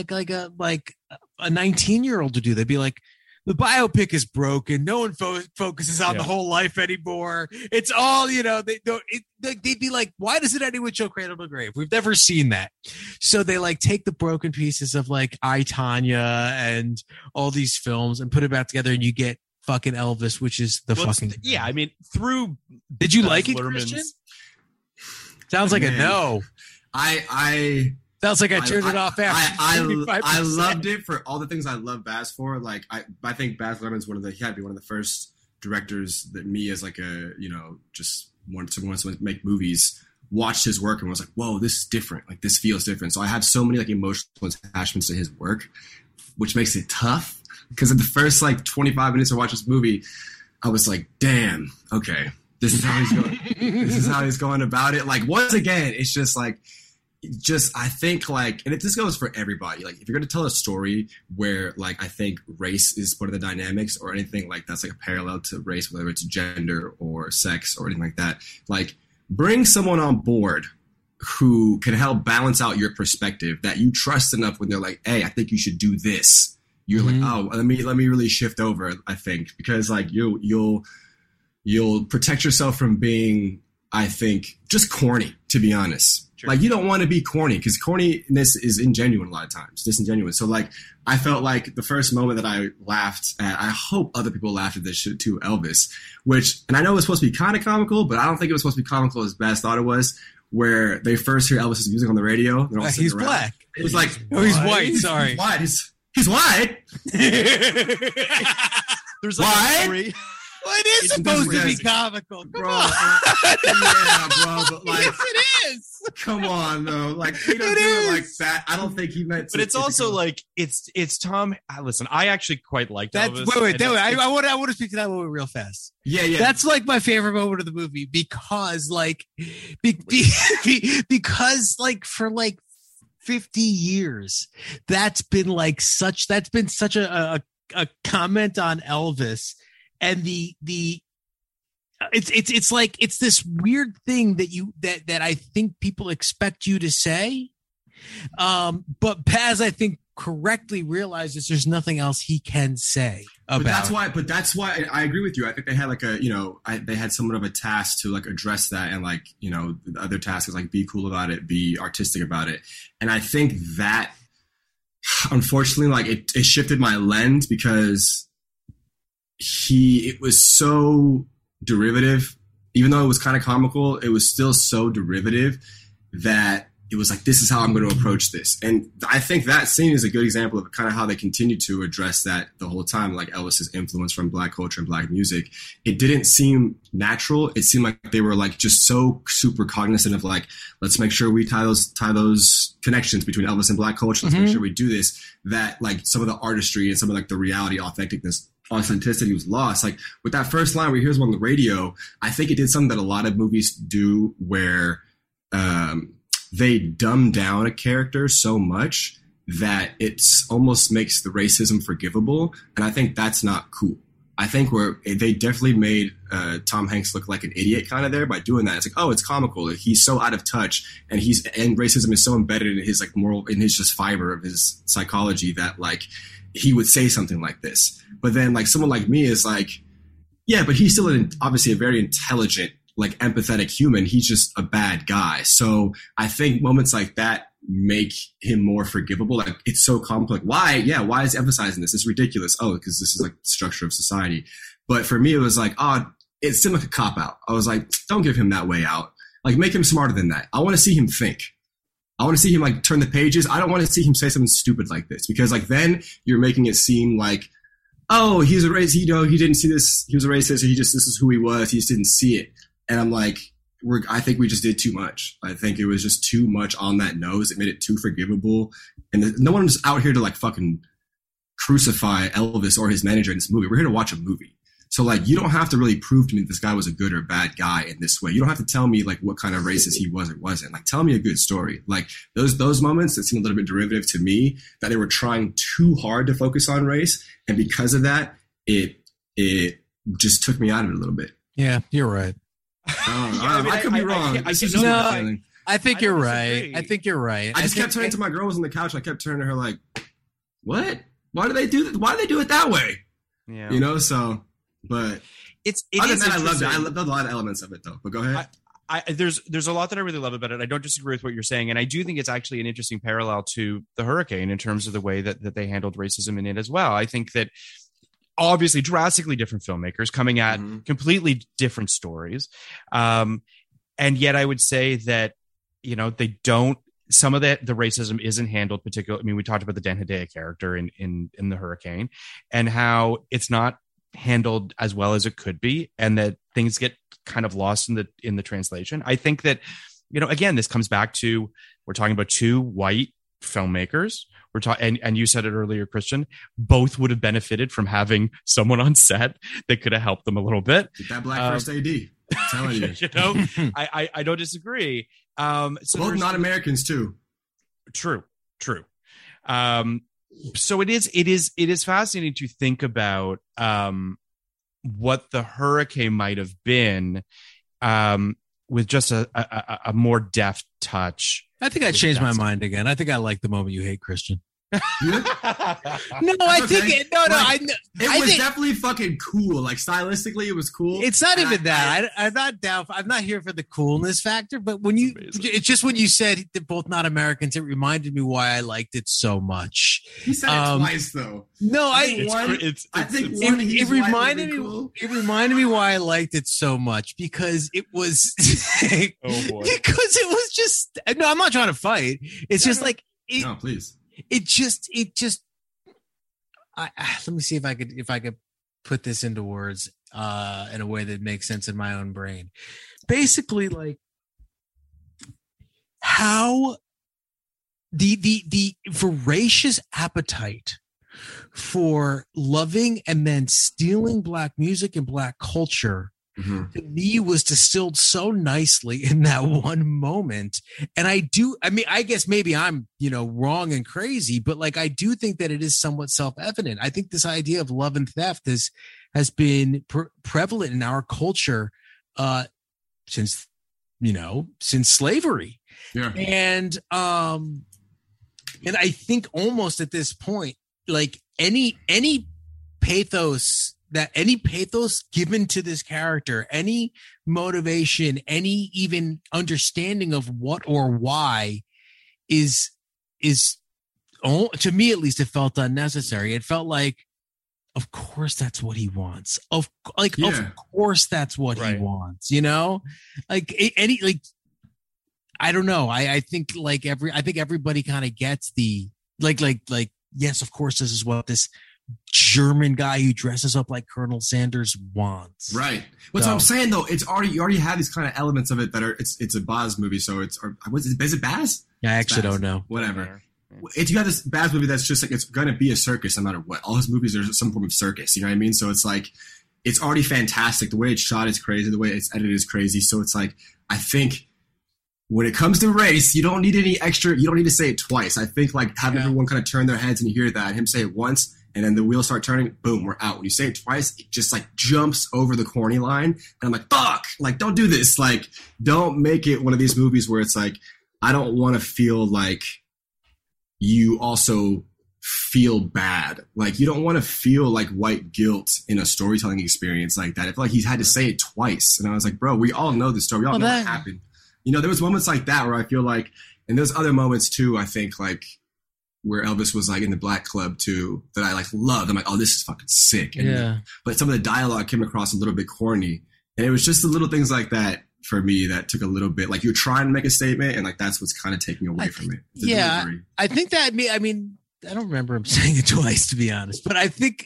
19-year-old to do. They'd be like, the biopic is broken. No one focuses on the whole life anymore. It's all, they'd be like, why doesn't anyone show Cradle to Grave? We've never seen that. So they like take the broken pieces of like I, Tonya and all these films and put it back together and you get fucking Elvis, which is fucking. Yeah. I mean, through. Did you like it, Christian? Sounds like a no. Sounds like I turned it off after. I loved it for all the things I love Baz for. Like I think Baz Luhrmann's he had to be one of the first directors that me as like a just wants to make movies, watched his work and was like, whoa, this is different. Like this feels different. So I have so many like emotional attachments to his work, which makes it tough because in the first like 25 minutes of watching this movie, I was like, damn, okay, this is how he's going. This is how he's going about it. Like once again, it's just like. I think like, and this goes for everybody. Like if you're going to tell a story where like, I think race is one of the dynamics or anything like that's like a parallel to race, whether it's gender or sex or anything like that, like bring someone on board who can help balance out your perspective that you trust enough when they're like, hey, I think you should do this. You're like, oh, let me really shift over, I think, because like you'll protect yourself from being, I think, just corny, to be honest. Sure. Like you don't want to be corny because corniness is ingenuine a lot of times, disingenuous. So like I felt like the first moment that I laughed at, I hope other people laughed at this shit too, Elvis, and I know it was supposed to be kind of comical, but I don't think it was supposed to be comical as Baz thought it was, where they first hear Elvis's music on the radio. He's black. It was like, he's white. Sorry. He's white. He's white. There's like three. Well, it is supposed to be comical, bro. Yeah, bro. But like, yes, it is. Come on, though. Like, he don't do it like that. I don't think he meant to. But it's also like, it's Tom. Listen, I actually quite liked Elvis. Wait. I want to speak to that moment real fast. Yeah. That's like my favorite moment of the movie because like, because like for like 50 years, that's been such a comment on Elvis. And it's like it's this weird thing that I think people expect you to say, but Baz I think correctly realizes there's nothing else he can say about. But that's why I agree with you. I think they had like they had somewhat of a task to like address that, and like the other task is like be cool about it, be artistic about it, and I think that unfortunately like it shifted my lens because. It was so derivative, even though it was kind of comical, it was still so derivative that it was like, this is how I'm going to approach this. And I think that scene is a good example of kind of how they continue to address that the whole time, like Elvis's influence from Black culture and Black music. It didn't seem natural. It seemed like they were like just so super cognizant of like, let's make sure we tie those connections between Elvis and Black culture. Let's make sure we do this, that like some of the artistry and some of like the reality, authenticity was lost. Like with that first line where he hears one on the radio, I think it did something that a lot of movies do where they dumb down a character so much that it's almost makes the racism forgivable. And I think that's not cool. I think they definitely made Tom Hanks look like an idiot kind of there by doing that. It's like, oh, it's comical. He's so out of touch and racism is so embedded in his like in his just fiber of his psychology that like he would say something like this. But then like someone like me is like, Yeah, but he's still obviously a very intelligent, like empathetic human. He's just a bad guy. So I think moments like that make him more forgivable. Like, it's so complex. Why? Yeah, why is he emphasizing this? It's ridiculous. Oh, because this is like the structure of society. But for me, it was like, it seemed like a cop-out. I was like, don't give him that way out. Like, make him smarter than that. I want to see him think. I want to see him, like, turn the pages. I don't want to see him say something stupid like this. Because, like, then you're making it seem like, oh, he's a racist. He didn't see this. He was a racist. Or this is who he was. He just didn't see it. And I'm like, I think we just did too much. I think it was just too much on that nose. It made it too forgivable. And no one's out here to, like, fucking crucify Elvis or his manager in this movie. We're here to watch a movie. So, like, you don't have to really prove to me that this guy was a good or bad guy in this way. You don't have to tell me, like, what kind of racist he was or wasn't. Like, tell me a good story. Like, those moments that seem a little bit derivative to me, that they were trying too hard to focus on race. And because of that, it just took me out of it a little bit. Yeah, you're right. I could be wrong. I think you're right. I think you're right. I just kept turning to my girl was on the couch. I kept turning to her like, what? Why do they do that? Why do they do it that way? Yeah. You know, so... But other than that, I loved it. I loved a lot of elements of it, though. But go ahead. There's a lot that I really love about it. I don't disagree with what you're saying, and I do think it's actually an interesting parallel to The Hurricane in terms of the way that they handled racism in it as well. I think that obviously drastically different filmmakers coming at completely different stories, and yet I would say that they don't. Some of the racism isn't handled particularly. I mean, we talked about the Dan Hedaya character in The Hurricane, and how it's not handled as well as it could be, and that things get kind of lost in the translation. I think that, again, this comes back to, we're talking about two white filmmakers. We're talking, and you said it earlier, Christian, both would have benefited from having someone on set that could have helped them a little bit. Get that black first AD. I'm telling you. I don't disagree. So both not Americans too. True. So it is fascinating to think about what The Hurricane might have been with just a more deft touch. I think I changed my mind again. I think I like the moment you hate Christian. No, I think it. No. It was definitely fucking cool. Like, stylistically, it was cool. It's not even that. I'm not down. I'm not here for the coolness factor. But it's just when you said they're both not Americans, it reminded me why I liked it so much. He said it twice, though. No, it reminded me. Cool. It reminded me why I liked it so much, because it was. Oh boy! Because it was just. No, I'm not trying to fight. It's just like. No, please. It just let me see if I could put this into words in a way that makes sense in my own brain. Basically, like, how the voracious appetite for loving and then stealing Black music and Black culture to me was distilled so nicely in that one moment. And I guess maybe I'm, wrong and crazy, but like, I do think that it is somewhat self-evident. I think this idea of love and theft has been prevalent in our culture since slavery. Yeah. And I think almost at this point, like any pathos given to this character, any motivation, any even understanding of what or why is to me, at least, it felt unnecessary. It felt like, of course that's what he wants. Of course that's what he wants, I don't know. I think everybody kind of gets the like, yes, of course, this is what this German guy who dresses up like Colonel Sanders wants. Right. What's what I'm saying though, you already have these kind of elements of it that are it's a Baz movie, so is it Baz? Yeah, I actually don't know. Whatever. If you have this Baz movie that's just like it's gonna be a circus no matter what. All his movies are some form of circus, you know what I mean? So it's like it's already fantastic. The way it's shot is crazy, the way it's edited is crazy. So it's like I think when it comes to race, you don't need any extra, you don't need to say it twice. I think like having everyone kind of turn their heads and you hear that, him say it once, and then the wheels start turning, boom, we're out. When you say it twice, it just like jumps over the corny line. And I'm like, fuck, like, don't do this. Like, don't make it one of these movies where it's like, I don't want to feel like you also feel bad. Like, you don't want to feel like white guilt in a storytelling experience like that. I feel like he's had to say it twice. And I was like, bro, we all know the story. We all know what happened. You know, there was moments like that where I feel like, and there's other moments too, I think, like where Elvis was like in the Black Club too, that I like loved. I'm like, oh, this is fucking sick. And, but some of the dialogue came across a little bit corny. And it was just the little things like that for me that took a little bit, like you're trying to make a statement, and like that's what's kind of taking away from it. Delivery. I think that I mean, I don't remember him saying it twice, to be honest, but I think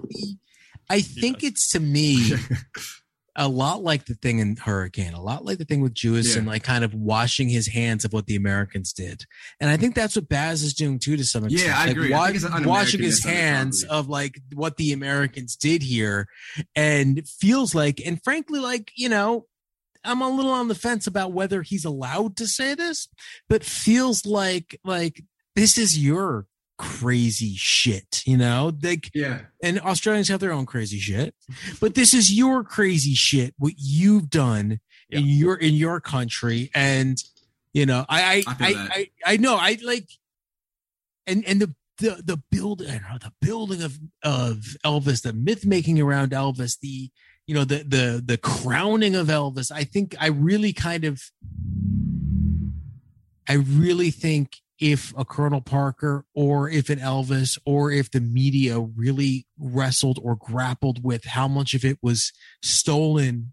it's, to me, a lot like the thing in Hurricane, a lot like the thing with Jewison, like kind of washing his hands of what the Americans did. And I think that's what Baz is doing too, to some extent. Yeah, I agree. I think it's washing his hands of like what the Americans did here, and feels like, and frankly, like, you know, I'm a little on the fence about whether he's allowed to say this, but feels like this is your crazy shit, you know? Like, and Australians have their own crazy shit, but this is your crazy shit, what you've done in your country. And, you know, I know, I like, and the building of Elvis, the myth making around Elvis, the, you know, the crowning of Elvis. I think I really think if a Colonel Parker, or if an Elvis, or if the media really wrestled or grappled with how much of it was stolen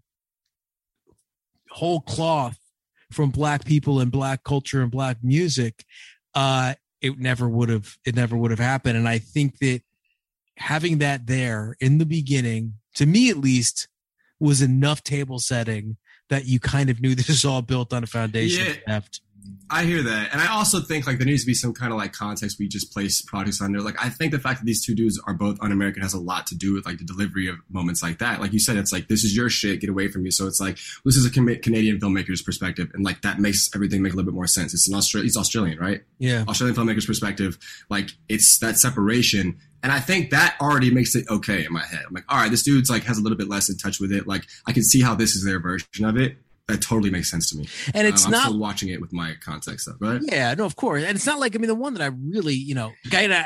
whole cloth from Black people and Black culture and Black music, it never would have happened. And I think that having that there in the beginning, to me at least, was enough table setting that you kind of knew this is all built on a foundation of theft. I hear that. And I also think like there needs to be some kind of like context we just place projects under. Like, I think the fact that these two dudes are both un-American has a lot to do with like the delivery of moments like that. Like you said, it's like, this is your shit, get away from me. So it's like, this is a Canadian filmmaker's perspective. And like, that makes everything make a little bit more sense. It's he's Australian, right? Yeah. Australian filmmaker's perspective. Like, it's that separation. And I think that already makes it okay in my head. I'm like, all right, this dude's like has a little bit less in touch with it. Like, I can see how this is their version of it. That totally makes sense to me. And it's I'm still watching it with my context up, right? Yeah, no, of course. And it's not like, I mean, the one that I really, you know,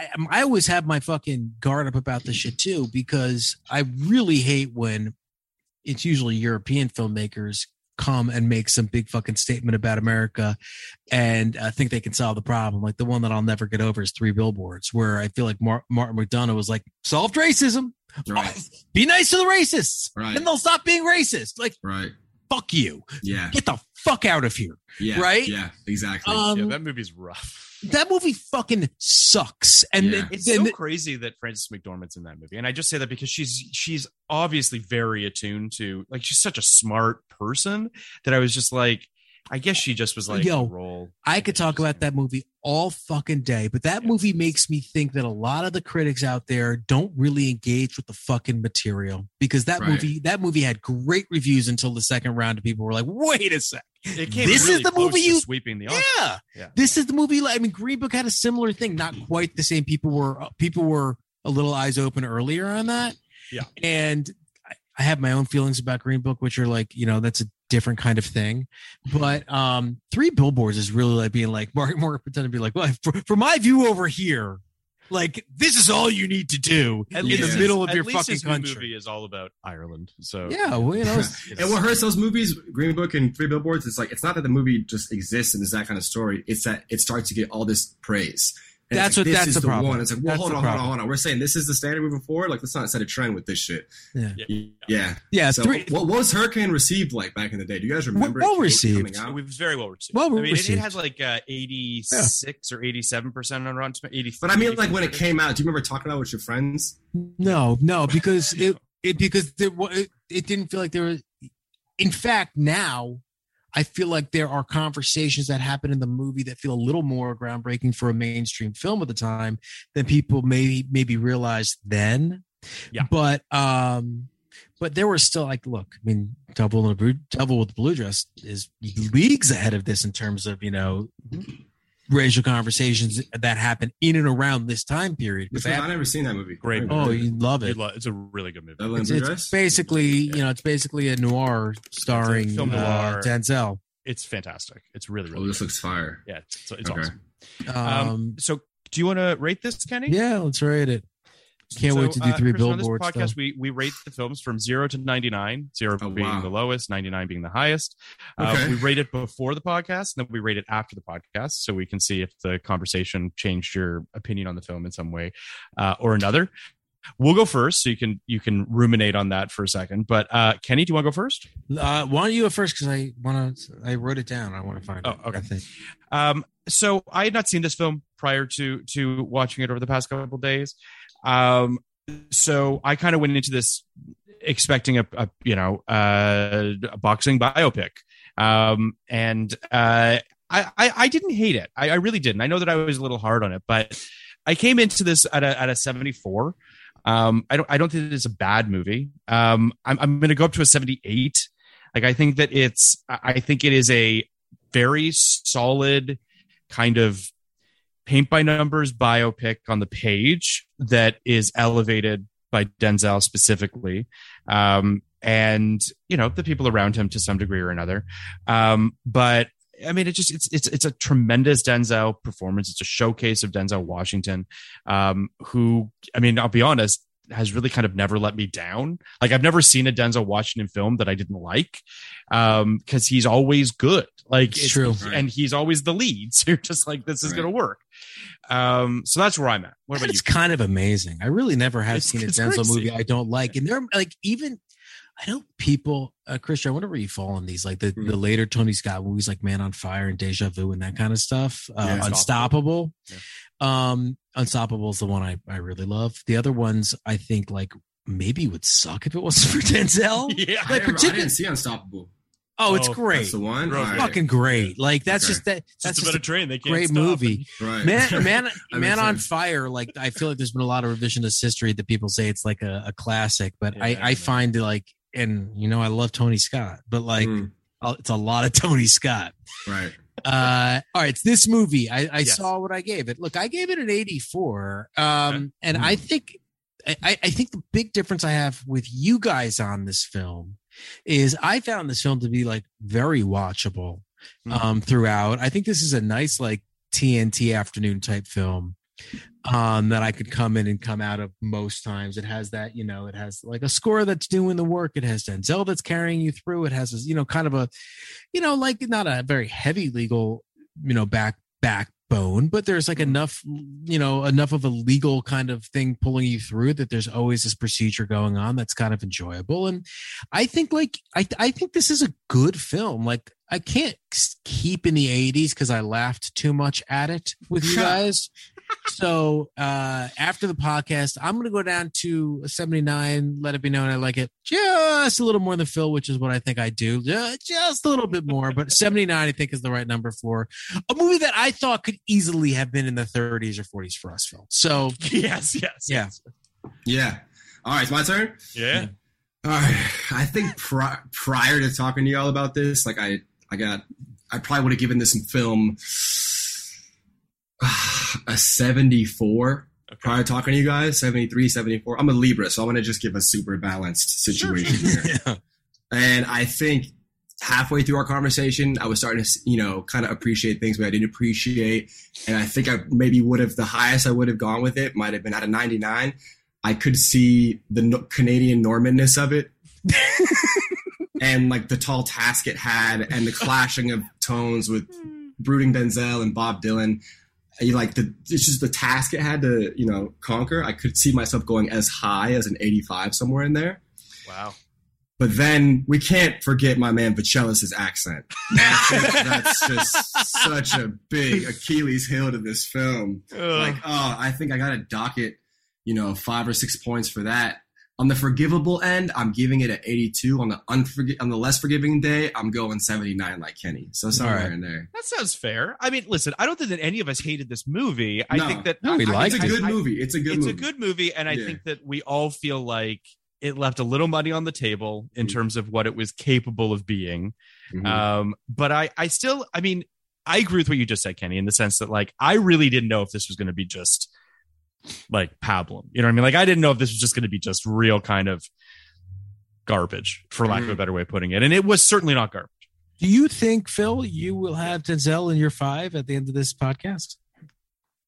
I always have my fucking guard up about this shit too, because I really hate when it's usually European filmmakers come and make some big fucking statement about America and think they can solve the problem. Like the one that I'll never get over is 3 Billboards, where I feel like Martin McDonagh was like, solved racism. Right. Be nice to the racists. Right. And they'll stop being racist. Like, right. Fuck you. Yeah. Get the fuck out of here. Yeah. Right? Yeah, exactly. That movie's rough. That movie fucking sucks. And it's so crazy that Frances McDormand's in that movie. And I just say that because she's obviously very attuned to, like, she's such a smart person that I was just like, I guess she just was like, role. I could talk about that movie all fucking day, but that movie makes me think that a lot of the critics out there don't really engage with the fucking material, because that movie had great reviews until the second round, and people were like, wait a sec. This really is the movie you sweeping the Oscar. Yeah. This is the movie. I mean, Green Book had a similar thing, not quite the same. People were a little eyes open earlier on that. Yeah. And I have my own feelings about Green Book, which are like, you know, that's a different kind of thing. But 3 Billboards is really like being like, Mark pretending to be like, well, for my view over here, like, this is all you need to do in the middle of your fucking country. Movie is all about Ireland. So yeah, well, you know. And what hurts those movies, Green Book and 3 Billboards, it's like, it's not that the movie just exists and is that kind of story. It's that it starts to get all this praise. And that's like, that's the problem. One. It's like, well, hold on. We're saying this is the standard moving forward. Like, let's not set a trend with this shit. Yeah. So, what was Hurricane received like back in the day? Do you guys remember? Well received. It was very well received. It had like 86 or 87% on Rotten Tomatoes. But I mean, like when it came out, do you remember talking about it with your friends? No, because it didn't feel like there was. In fact, now I feel like there are conversations that happen in the movie that feel a little more groundbreaking for a mainstream film at the time than people maybe realized then. Yeah. But there were still like, look, I mean, Devil with the Blue Dress is leagues ahead of this in terms of, you know, racial conversations that happen in and around this time period. I've never seen that movie. Great movie. Oh, you love it. It's a really good movie. It's basically, you know, it's basically a noir starring film noir. Denzel. It's fantastic. It's really, really good. This looks fire. Yeah, it's awesome. So Do you want to rate this, Kenny? Yeah, let's rate it. Can't wait to do 3 Christian, billboards. On this podcast, we rate the films from 0 to 99, 0 being the lowest, 99 being the highest. We rate it before the podcast, and then we rate it after the podcast, so we can see if the conversation changed your opinion on the film in some way or another. We'll go first, so you can ruminate on that for a second. But Kenny, do you want to go first? Why don't you go first? Because I wrote it down. I want to find it. Okay. I think. So I had not seen this film prior to watching it over the past couple of days. So I kind of went into this expecting a boxing biopic. And I didn't hate it. I really didn't. I know that I was a little hard on it, but I came into this at a 74. I don't think it's a bad movie. I'm going to go up to a 78. Like, I think it is a very solid kind of paint by numbers biopic on the page that is elevated by Denzel specifically. And, the people around him to some degree or another. But I mean, it's a tremendous Denzel performance. It's a showcase of Denzel Washington, who, I mean, I'll be honest, has really kind of never let me down. Like, I've never seen a Denzel Washington film that I didn't like, because he's always good. Like, it's true, and he's always the lead. So you're just like, this is going to work. So that's where I'm at. What about you? It's kind of amazing. I really never have seen a Denzel movie I don't like, and they're like, even. I know people, Christian, whenever you fall on these, like the later Tony Scott movies, like Man on Fire and Deja Vu and that kind of stuff. Unstoppable. Yeah. Unstoppable is the one I really love. The other ones, I think, like, maybe would suck if it wasn't for Denzel. Yeah, like, I didn't see Unstoppable. Oh, it's great. That's the one. Fucking great. Like, that's just that. That's just a train. They can't great movie. Right. Man on Fire. Like, I feel like there's been a lot of revisionist history that people say it's like a classic, but I find it like. And, I love Tony Scott, but like, it's a lot of Tony Scott. Right. All right. It's this movie. I saw what I gave it. Look, I gave it an 84. And I think the big difference I have with you guys on this film is I found this film to be like very watchable throughout. I think this is a nice, like, TNT afternoon type film. That I could come in and come out of most times. It has that, it has like a score that's doing the work. It has Denzel that's carrying you through. It has, kind of a, like not a very heavy legal, backbone, but there's like enough of a legal kind of thing pulling you through that there's always this procedure going on that's kind of enjoyable. And I think I think this is a good film. Like, I can't keep in the 80s because I laughed too much at it with you guys. So after the podcast, I'm going to go down to a 79, let it be known I like it just a little more than Phil, which is what I think I do. Just a little bit more, but 79 I think is the right number for a movie that I thought could easily have been in the 30s or 40s for us, Phil. So yes. Yeah. All right, it's my turn? Yeah. All right. I think prior to talking to y'all about this, like I probably would have given this film a 74 prior to talking to you guys. 73, 74. I'm a Libra, so I'm going to just give a super balanced situation here. Yeah. And I think halfway through our conversation, I was starting to, kind of appreciate things, but I didn't appreciate. And I think I maybe the highest I would have gone with it might have been at a 99. I could see the Canadian Normanness of it. And like the tall task it had and the clashing of tones with brooding Denzel and Bob Dylan. It's just the task it had to, conquer. I could see myself going as high as an 85 somewhere in there. Wow. But then we can't forget my man Vachelis' accent. That's just such a big Achilles heel to this film. I think I got to dock it, 5 or 6 points for that. On the forgivable end, I'm giving it an 82. On the less forgiving day, I'm going 79 like Kenny. So somewhere in there. That sounds fair. I mean, listen, I don't think that any of us hated this movie. I think that it's a good movie. It's a good movie, and I think that we all feel like it left a little money on the table in terms of what it was capable of being. Mm-hmm. But I agree with what you just said, Kenny, in the sense that, like, I really didn't know if this was going to be just like pablum, you know what I mean? Like, I didn't know if this was just going to be just real kind of garbage, for lack of a better way of putting it. And it was certainly not garbage. Do you think, Phil, you will have Denzel in your 5 at the end of this podcast?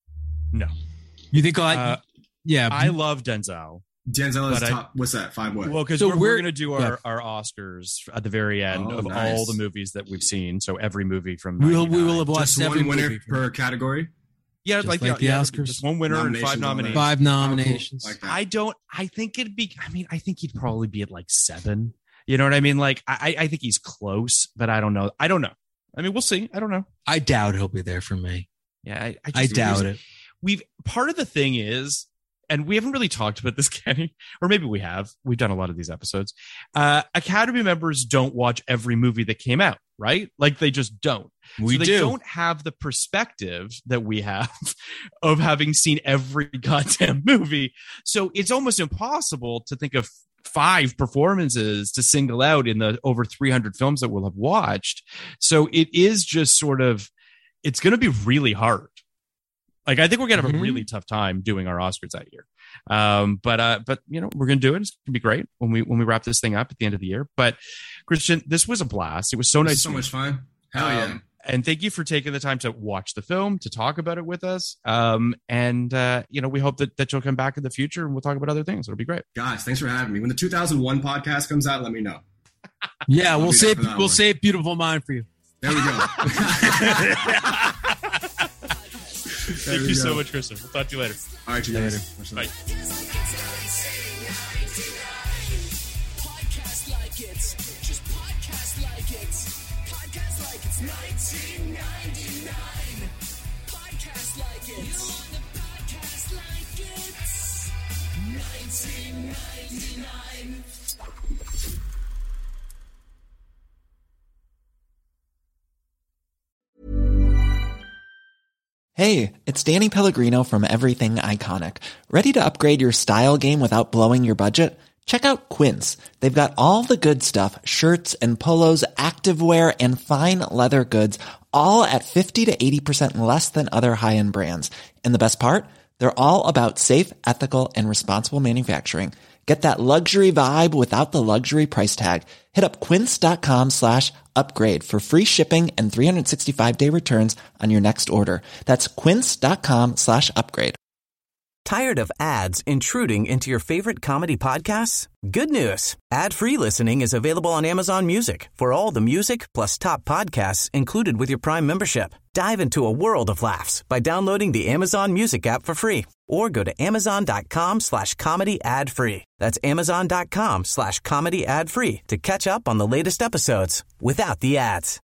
No. You think yeah. I love Denzel. Denzel is top. What's that? 5 what? Well, because So we're we're going to do our Oscars at the very end of nice. all the movies that we've seen. So every movie from we will 99. have watched Just every one winner movie per category. Yeah, just like the Oscars. Just one winner and 5 nominations. 5 nominations. Like that. I think it'd be. I mean, I think he'd probably be at like 7. You know what I mean? Like, I think he's close, but I don't know. I mean, we'll see. I don't know. I doubt he'll be there for me. Yeah, I doubt it. Part of the thing is, and we haven't really talked about this, Kenny, or maybe we have. We've done a lot of these episodes. Academy members don't watch every movie that came out, right? Like they just don't. They don't have the perspective that we have of having seen every goddamn movie. So it's almost impossible to think of 5 performances to single out in the over 300 films that we'll have watched. So it is just sort of, it's going to be really hard. Like, I think we're going to have a really tough time doing our Oscars that year. But you know, we're going to do it. It's going to be great when we wrap this thing up at the end of the year. But Christian, this was a blast. It was so nice. So much fun. Hell yeah. And thank you for taking the time to watch the film, to talk about it with us. And you know, we hope that you'll come back in the future and we'll talk about other things. It'll be great. Guys, thanks for having me. When the 2001 podcast comes out, let me know. Yeah, we'll save Beautiful Mind for you. There we go. Thank you so much, Kristen. We'll talk to you later. All right, you later. Bye. Podcast like it. Just podcast like it. Podcast like it's 1999. Podcast like it. You want the podcast like it's 1999. Hey, it's Danny Pellegrino from Everything Iconic. Ready to upgrade your style game without blowing your budget? Check out Quince. They've got all the good stuff, shirts and polos, activewear, and fine leather goods, all at 50 to 80% less than other high-end brands. And the best part? They're all about safe, ethical, and responsible manufacturing. Get that luxury vibe without the luxury price tag. Hit up quince.com/upgrade for free shipping and 365-day returns on your next order. That's quince.com/upgrade. Tired of ads intruding into your favorite comedy podcasts? Good news. Ad-free listening is available on Amazon Music for all the music plus top podcasts included with your Prime membership. Dive into a world of laughs by downloading the Amazon Music app for free or go to amazon.com/comedy ad-free. That's amazon.com/comedy ad-free to catch up on the latest episodes without the ads.